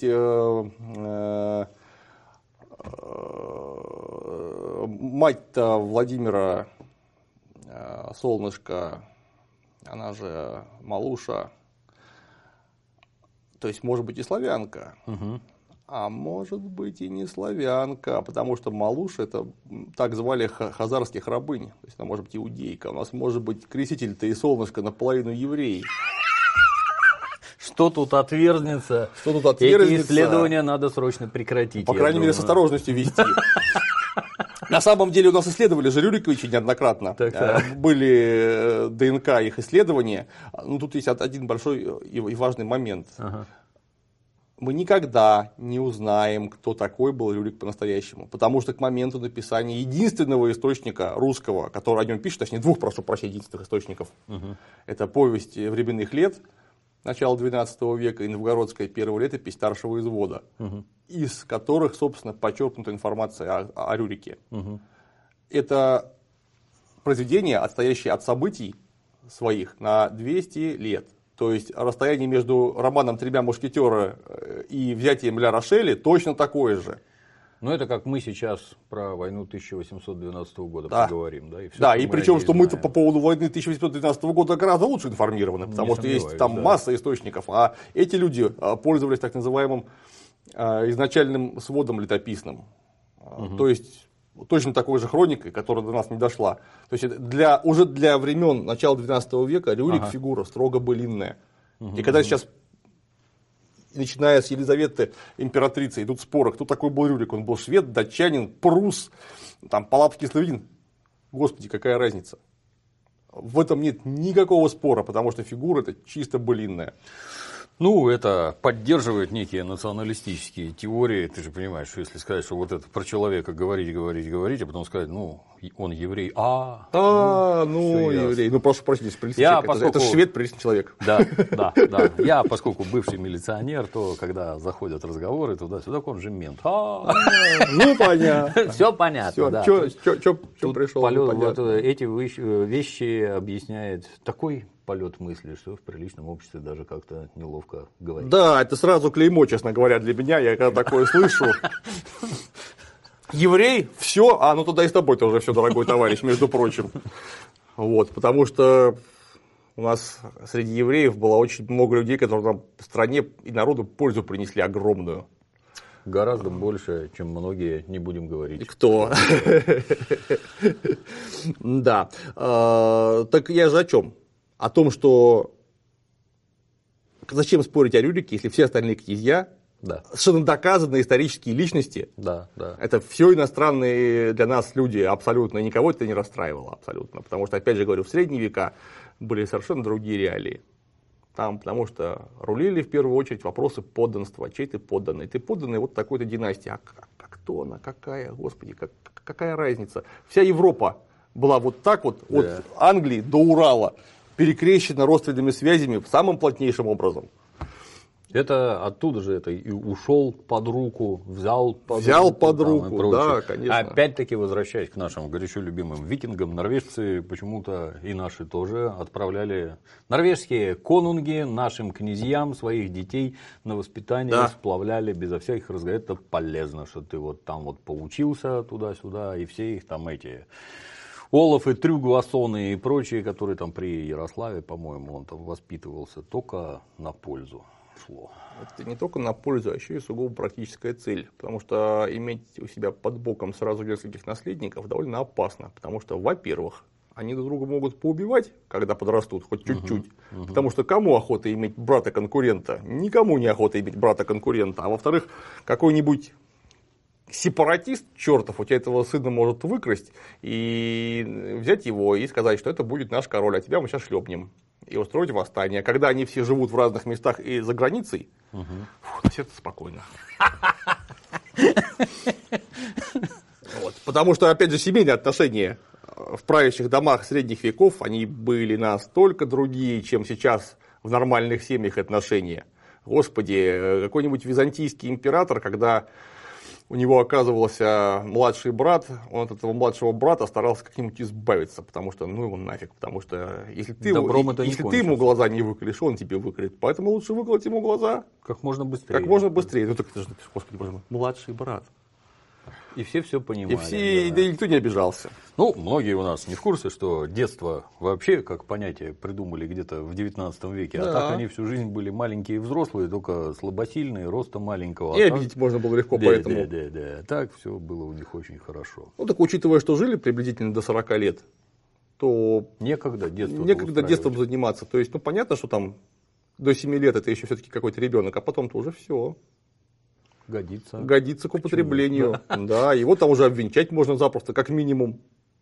мать-то Владимира, Солнышко, она же Малуша, то есть может быть и славянка, а может быть и не славянка, потому что Малуша — это так звали хазарских рабынь, то есть она может быть иудейка, у нас может быть креститель-то и Солнышко наполовину еврей. Что тут отвергнется? Эти исследования надо срочно прекратить. По крайней мере, с осторожностью вести. На самом деле у нас исследовали же Рюриковича неоднократно. Были ДНК их исследования. Но тут есть один большой и важный момент. Мы никогда не узнаем, кто такой был Рюрик по-настоящему. Потому что к моменту написания единственного источника русского, который о нем пишет, точнее двух, прошу прощения, единственных источников, это повесть временных лет начала XII века и новгородская первая летопись старшего извода, из которых, собственно, почерпнута информация о Рюрике. Это произведение, отстоящее от событий своих на 200 лет. То есть расстояние между романом «Тремя мушкетера» и взятием Ля Рошеля точно такое же. Ну, это как мы сейчас про войну 1812 года поговорим. Да, и, все, да, и причем, что мы-то по поводу войны 1812 года гораздо лучше информированы, потому что есть там масса источников, а эти люди пользовались так называемым изначальным сводом летописным. То есть точно такой же хроникой, которая до нас не дошла. То есть уже для времен начала XII века Рюрик фигура строго былинная. И когда сейчас, начиная с Елизаветы императрицы, идут споры, кто такой был Рюрик, он был швед, датчанин, прус, там, палапский славянин. Господи, какая разница. В этом нет никакого спора, потому что фигура это чисто былинная. Ну, это поддерживает некие националистические теории. Ты же понимаешь, что если сказать, что вот это про человека говорить, а потом сказать, ну, он еврей, еврей. Ну, прошу прощения, это швед, приличный человек. Да. Я, поскольку бывший милиционер, то когда заходят разговоры туда-сюда, он же мент. Ну, понятно. Все понятно, да. Что пришел? Эти вещи объясняет такой полет мысли, что в приличном обществе даже как-то неловко говорить. Да, это сразу клеймо, честно говоря, для меня. Я когда такое слышу. Еврей, все, ну тогда и с тобой тоже все, дорогой товарищ, между прочим. Вот, потому что у нас среди евреев было очень много людей, которые нам стране и народу пользу принесли огромную. Гораздо больше, чем многие, не будем говорить. Кто? Да. Так я же о чем? О том, что зачем спорить о Рюрике, если все остальные князья совершенно доказанные исторические личности. Да. Это все иностранные для нас люди абсолютно, никого это не расстраивало абсолютно. Потому что, опять же говорю, в средние века были совершенно другие реалии. Там, потому что рулили в первую очередь вопросы подданства. Чей ты подданный? Ты подданный вот такой-то династии. А кто она? Какая? Господи, какая разница? Вся Европа была вот так вот, от Англии до Урала, перекрещена родственными связями самым плотнейшим образом. Это оттуда же это и ушел под руку, взял под руку, да, конечно. Опять-таки, возвращаясь к нашим горячо любимым викингам, норвежцы почему-то и наши тоже отправляли, норвежские конунги нашим князьям своих детей на воспитание сплавляли безо всяких разговоров. Это полезно, что ты вот там вот поучился туда-сюда, и все их там эти... Олаф и Трюгвасоны и прочие, которые там при Ярославе, по-моему, он там воспитывался, только на пользу шло. Это не только на пользу, а еще и сугубо практическая цель. Потому что иметь у себя под боком сразу нескольких наследников довольно опасно. Потому что, во-первых, они друг друга могут поубивать, когда подрастут, хоть чуть-чуть. Потому что кому охота иметь брата-конкурента? Никому не охота иметь брата-конкурента. А во-вторых, какой-нибудь сепаратист чертов у тебя этого сына может выкрасть и взять его и сказать, что это будет наш король, а тебя мы сейчас шлепнем. И устроить восстание. Когда они все живут в разных местах и за границей, на сердце спокойно. Потому что, опять же, семейные отношения в правящих домах средних веков, они были настолько другие, чем сейчас в нормальных семьях отношения. Господи, какой-нибудь византийский император, когда у него оказывался младший брат, он от этого младшего брата старался как-нибудь избавиться, потому что, ну его нафиг, потому что если ты ему глаза не выколешь, он тебе выколет, поэтому лучше выколоть ему глаза. Как можно быстрее. Ну так это же, господи боже мой, младший брат. И все понимали. И никто не обижался. Ну, многие у нас не в курсе, что детство вообще как понятие придумали где-то в 19 веке. А так они всю жизнь были маленькие и взрослые, только слабосильные, роста маленького. И обидеть можно было легко, поэтому. Да. Так все было у них очень хорошо. Ну, так учитывая, что жили приблизительно до 40 лет, то некогда детством заниматься. То есть, ну, понятно, что там до 7 лет это еще все-таки какой-то ребенок, а потом-то уже все. Годится к употреблению. Да, его там уже обвенчать можно запросто, как минимум.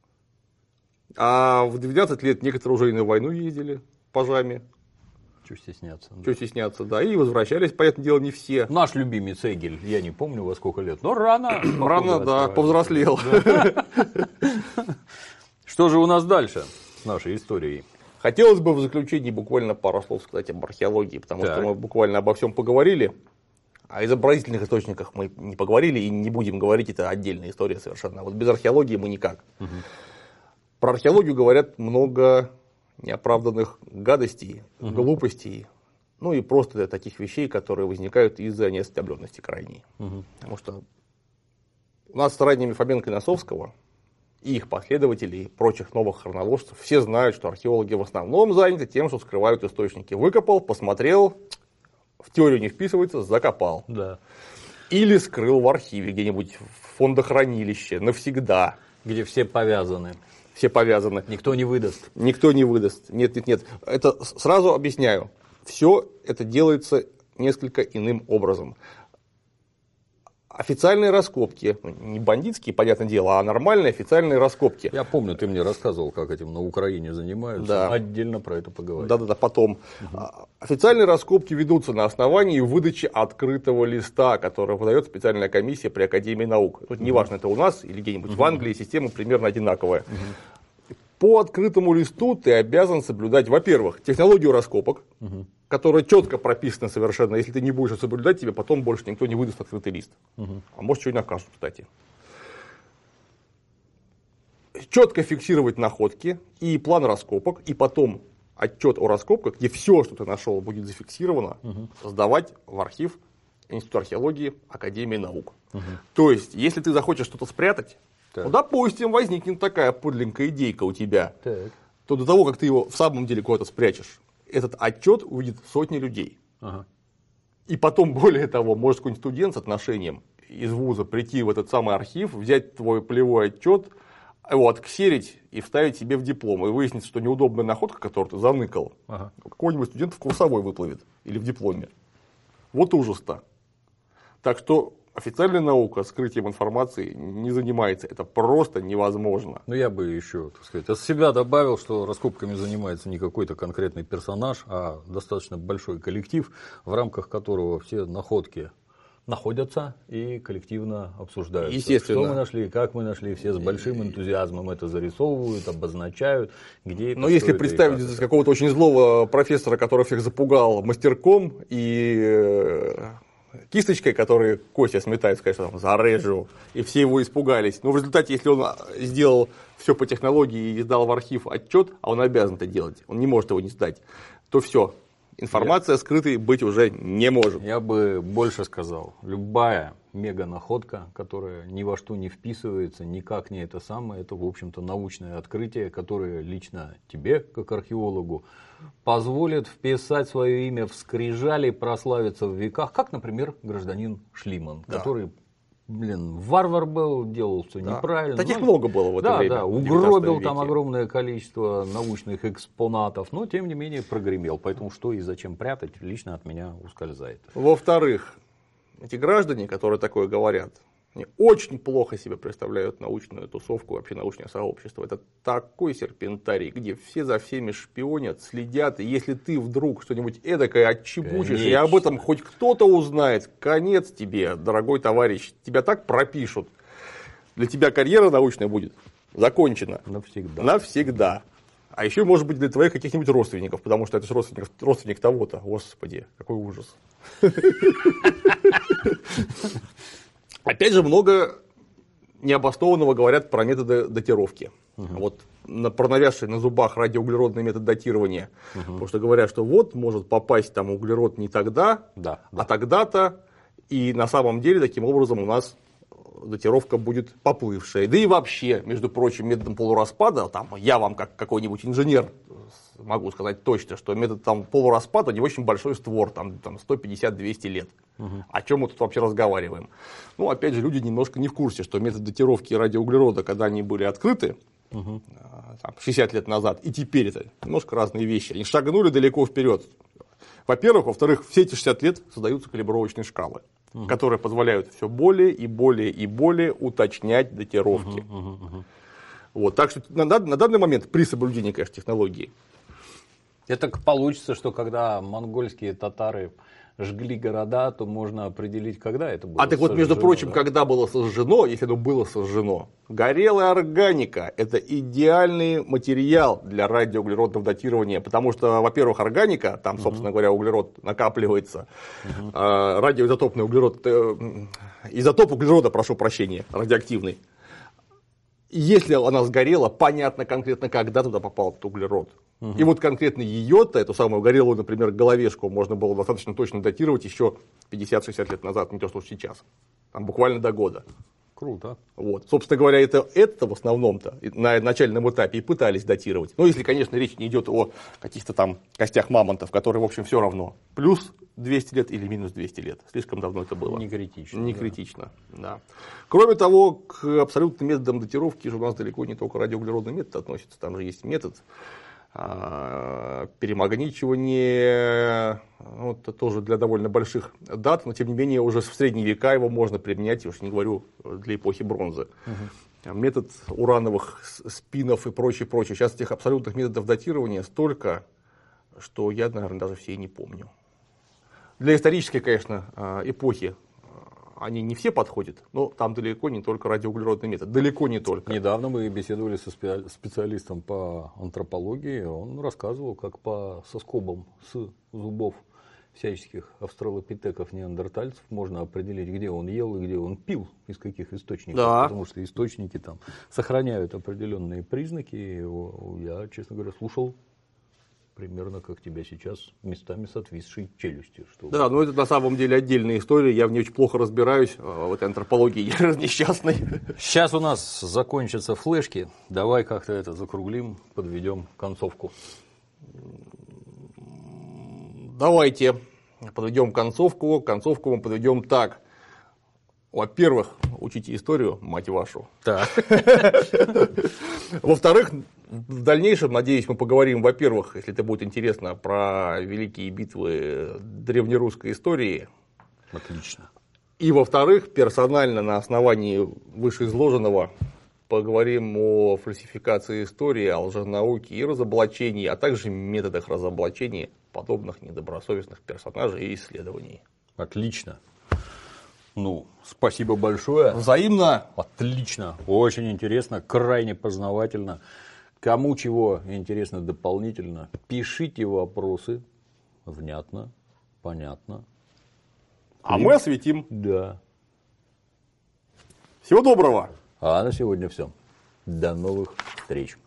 А в 12 лет некоторые уже и на войну ездили пажами. Чего стесняться, да. И возвращались, понятное дело, не все. Наш любимец Эгель, я не помню во сколько лет, но рано. Рано, да, повзрослел. Что же у нас дальше с нашей историей? Хотелось бы в заключении буквально пару слов сказать об археологии, потому что мы буквально обо всем поговорили. О изобразительных источниках мы не поговорили и не будем говорить, это отдельная история совершенно. Вот без археологии мы никак. Про археологию говорят много неоправданных гадостей, глупостей, ну и просто таких вещей, которые возникают из-за неосведомленности крайней. Потому что у нас с ранними Фоменко и Носовского и их последователей, прочих новых хронологов, все знают, что археологи в основном заняты тем, что скрывают источники. Выкопал, посмотрел, в теорию не вписывается, закопал. Да. Или скрыл в архиве где-нибудь в фондохранилище навсегда. Где все повязаны. Все повязаны. Никто не выдаст. Никто не выдаст. Нет. Это сразу объясняю. Все это делается несколько иным образом. Официальные раскопки, не бандитские, понятное дело, а нормальные официальные раскопки. Я помню, ты мне рассказывал, как этим на Украине занимаются. Да. Отдельно про это поговорим. Да, потом. Официальные раскопки ведутся на основании выдачи открытого листа, который выдает специальная комиссия при Академии наук. Тут неважно, это у нас или где-нибудь в Англии, система примерно одинаковая. По открытому листу ты обязан соблюдать, во-первых, технологию раскопок, которая четко прописана совершенно. Если ты не будешь соблюдать, тебе потом больше никто не выдаст открытый лист. А может, что и накажут, кстати. Четко фиксировать находки и план раскопок, и потом отчет о раскопках, где все, что ты нашел, будет зафиксировано, сдавать в архив Института археологии Академии наук. То есть, если ты захочешь что-то спрятать, ну, допустим, возникнет такая подлинная идейка у тебя, то до того, как ты его в самом деле куда-то спрячешь, этот отчет увидит сотни людей. И потом, более того, может какой-нибудь студент с отношением из вуза прийти в этот самый архив, взять твой полевой отчет, его отксерить и вставить себе в диплом. И выяснится, что неудобная находка, которую ты заныкал, у какого-нибудь студента в курсовой выплывет или в дипломе. Вот ужас-то. Так что официальная наука скрытием информации не занимается. Это просто невозможно. Ну, я бы еще, так сказать, от себя добавил, что раскопками занимается не какой-то конкретный персонаж, а достаточно большой коллектив, в рамках которого все находки находятся и коллективно обсуждаются. Естественно. Что мы нашли, как мы нашли, все с большим энтузиазмом это зарисовывают, обозначают, где это. Но если представить здесь какого-то очень злого профессора, который всех запугал мастерком и кисточкой, который Костя сметает, конечно, там, зарежу, и все его испугались. Но в результате, если он сделал все по технологии и сдал в архив отчет, а он обязан это делать, он не может его не сдать, то все. Информация скрытой быть уже не может. Я бы больше сказал, любая мега-находка, которая ни во что не вписывается, никак не это самое, это, в общем-то, научное открытие, которое лично тебе, как археологу, позволит вписать свое имя в скрижали, прославиться в веках, как, например, гражданин Шлиман, который... варвар был, делал все неправильно. Таких много было в это время. Да, угробил там огромное количество научных экспонатов, но тем не менее прогремел. Поэтому что и зачем прятать, лично от меня ускользает. Во-вторых, эти граждане, которые такое говорят, они очень плохо себе представляют научную тусовку, вообще научное сообщество. Это такой серпентарий, где все за всеми шпионят, следят. И если ты вдруг что-нибудь эдакое отчебучишь, и об этом хоть кто-то узнает, конец тебе, дорогой товарищ. Тебя так пропишут. Для тебя карьера научная будет закончена. Навсегда. Навсегда. А еще, может быть, для твоих каких-нибудь родственников, потому что это же родственник того-то. Господи, какой ужас. Опять же, много необоснованного говорят про методы датировки. Вот про навязший на зубах радиоуглеродный метод датирования. Потому что говорят, что вот может попасть там углерод не тогда, а тогда-то. И на самом деле, таким образом, у нас датировка будет поплывшая. Да и вообще, между прочим, методом полураспада, там, я вам как какой-нибудь инженер могу сказать точно, что метод там, полураспада не очень большой створ, там 150-200 лет. О чем мы тут вообще разговариваем? Ну, опять же, люди немножко не в курсе, что метод датировки радиоуглерода, когда они были открыты, там, 60 лет назад, и теперь это немножко разные вещи. Они шагнули далеко вперед. Во-первых. Во-вторых, все эти 60 лет создаются калибровочные шкалы, которые позволяют все более и более и более уточнять датировки. Вот, так что на данный момент при соблюдении, конечно, технологии. Это так получится, что когда монгольские татары жгли города, то можно определить, когда это было. А так вот, между сожжено, прочим, да? когда было сожжено, если оно было сожжено, горелая органика – это идеальный материал для радиоуглеродного датирования, потому что, во-первых, органика, там, собственно говоря, углерод накапливается, радиоизотопный углерод, изотоп углерода, прошу прощения, радиоактивный. Если она сгорела, понятно конкретно, когда туда попал этот углерод. И вот конкретно ее-то, эту самую горелую, например, головешку, можно было достаточно точно датировать еще 50-60 лет назад, не то что сейчас. Там буквально до года. Круто. Вот. Собственно говоря, это в основном-то на начальном этапе и пытались датировать. Ну, если, конечно, речь не идет о каких-то там костях мамонтов, которые, в общем, все равно. Плюс 200 лет или минус 200 лет. Слишком давно это было. Не критично. Не да. критично, да. Кроме того, к абсолютным методам датировки же у нас далеко не только радиоуглеродный метод относится. Там же есть метод перемагничивания, вот, тоже для довольно больших дат, но тем не менее уже в средние века его можно применять, я уж не говорю для эпохи бронзы. Метод урановых спинов и прочее. Сейчас этих абсолютных методов датирования столько, что я, наверное, даже все и не помню. Для исторической, конечно, эпохи они не все подходят, но там далеко не только радиоуглеродный метод, далеко не только. Недавно мы беседовали со специалистом по антропологии, он рассказывал, как по соскобам с зубов всяческих австралопитеков, неандертальцев можно определить, где он ел и где он пил, из каких источников, Да. потому что источники там сохраняют определенные признаки. Я, честно говоря, слушал примерно как тебя сейчас, местами с отвисшей челюстью. Что... Да, но это на самом деле отдельная история, я в ней очень плохо разбираюсь, в этой антропологии я несчастный. Сейчас у нас закончатся флешки, давай как-то это закруглим, подведем концовку. Давайте подведем концовку. Концовку мы подведем так. Во-первых, учите историю, мать вашу. Так. Во-вторых, в дальнейшем, надеюсь, мы поговорим, во-первых, если это будет интересно, про великие битвы древнерусской истории. Отлично. И, во-вторых, персонально на основании вышеизложенного поговорим о фальсификации истории, о лженауке и разоблачении, а также методах разоблачения подобных недобросовестных персонажей и исследований. Отлично. Ну, спасибо большое. Взаимно. Отлично. Очень интересно, крайне познавательно. Кому чего интересно дополнительно, пишите вопросы. Внятно, понятно. А мы осветим. Да. Всего доброго. А на сегодня все. До новых встреч.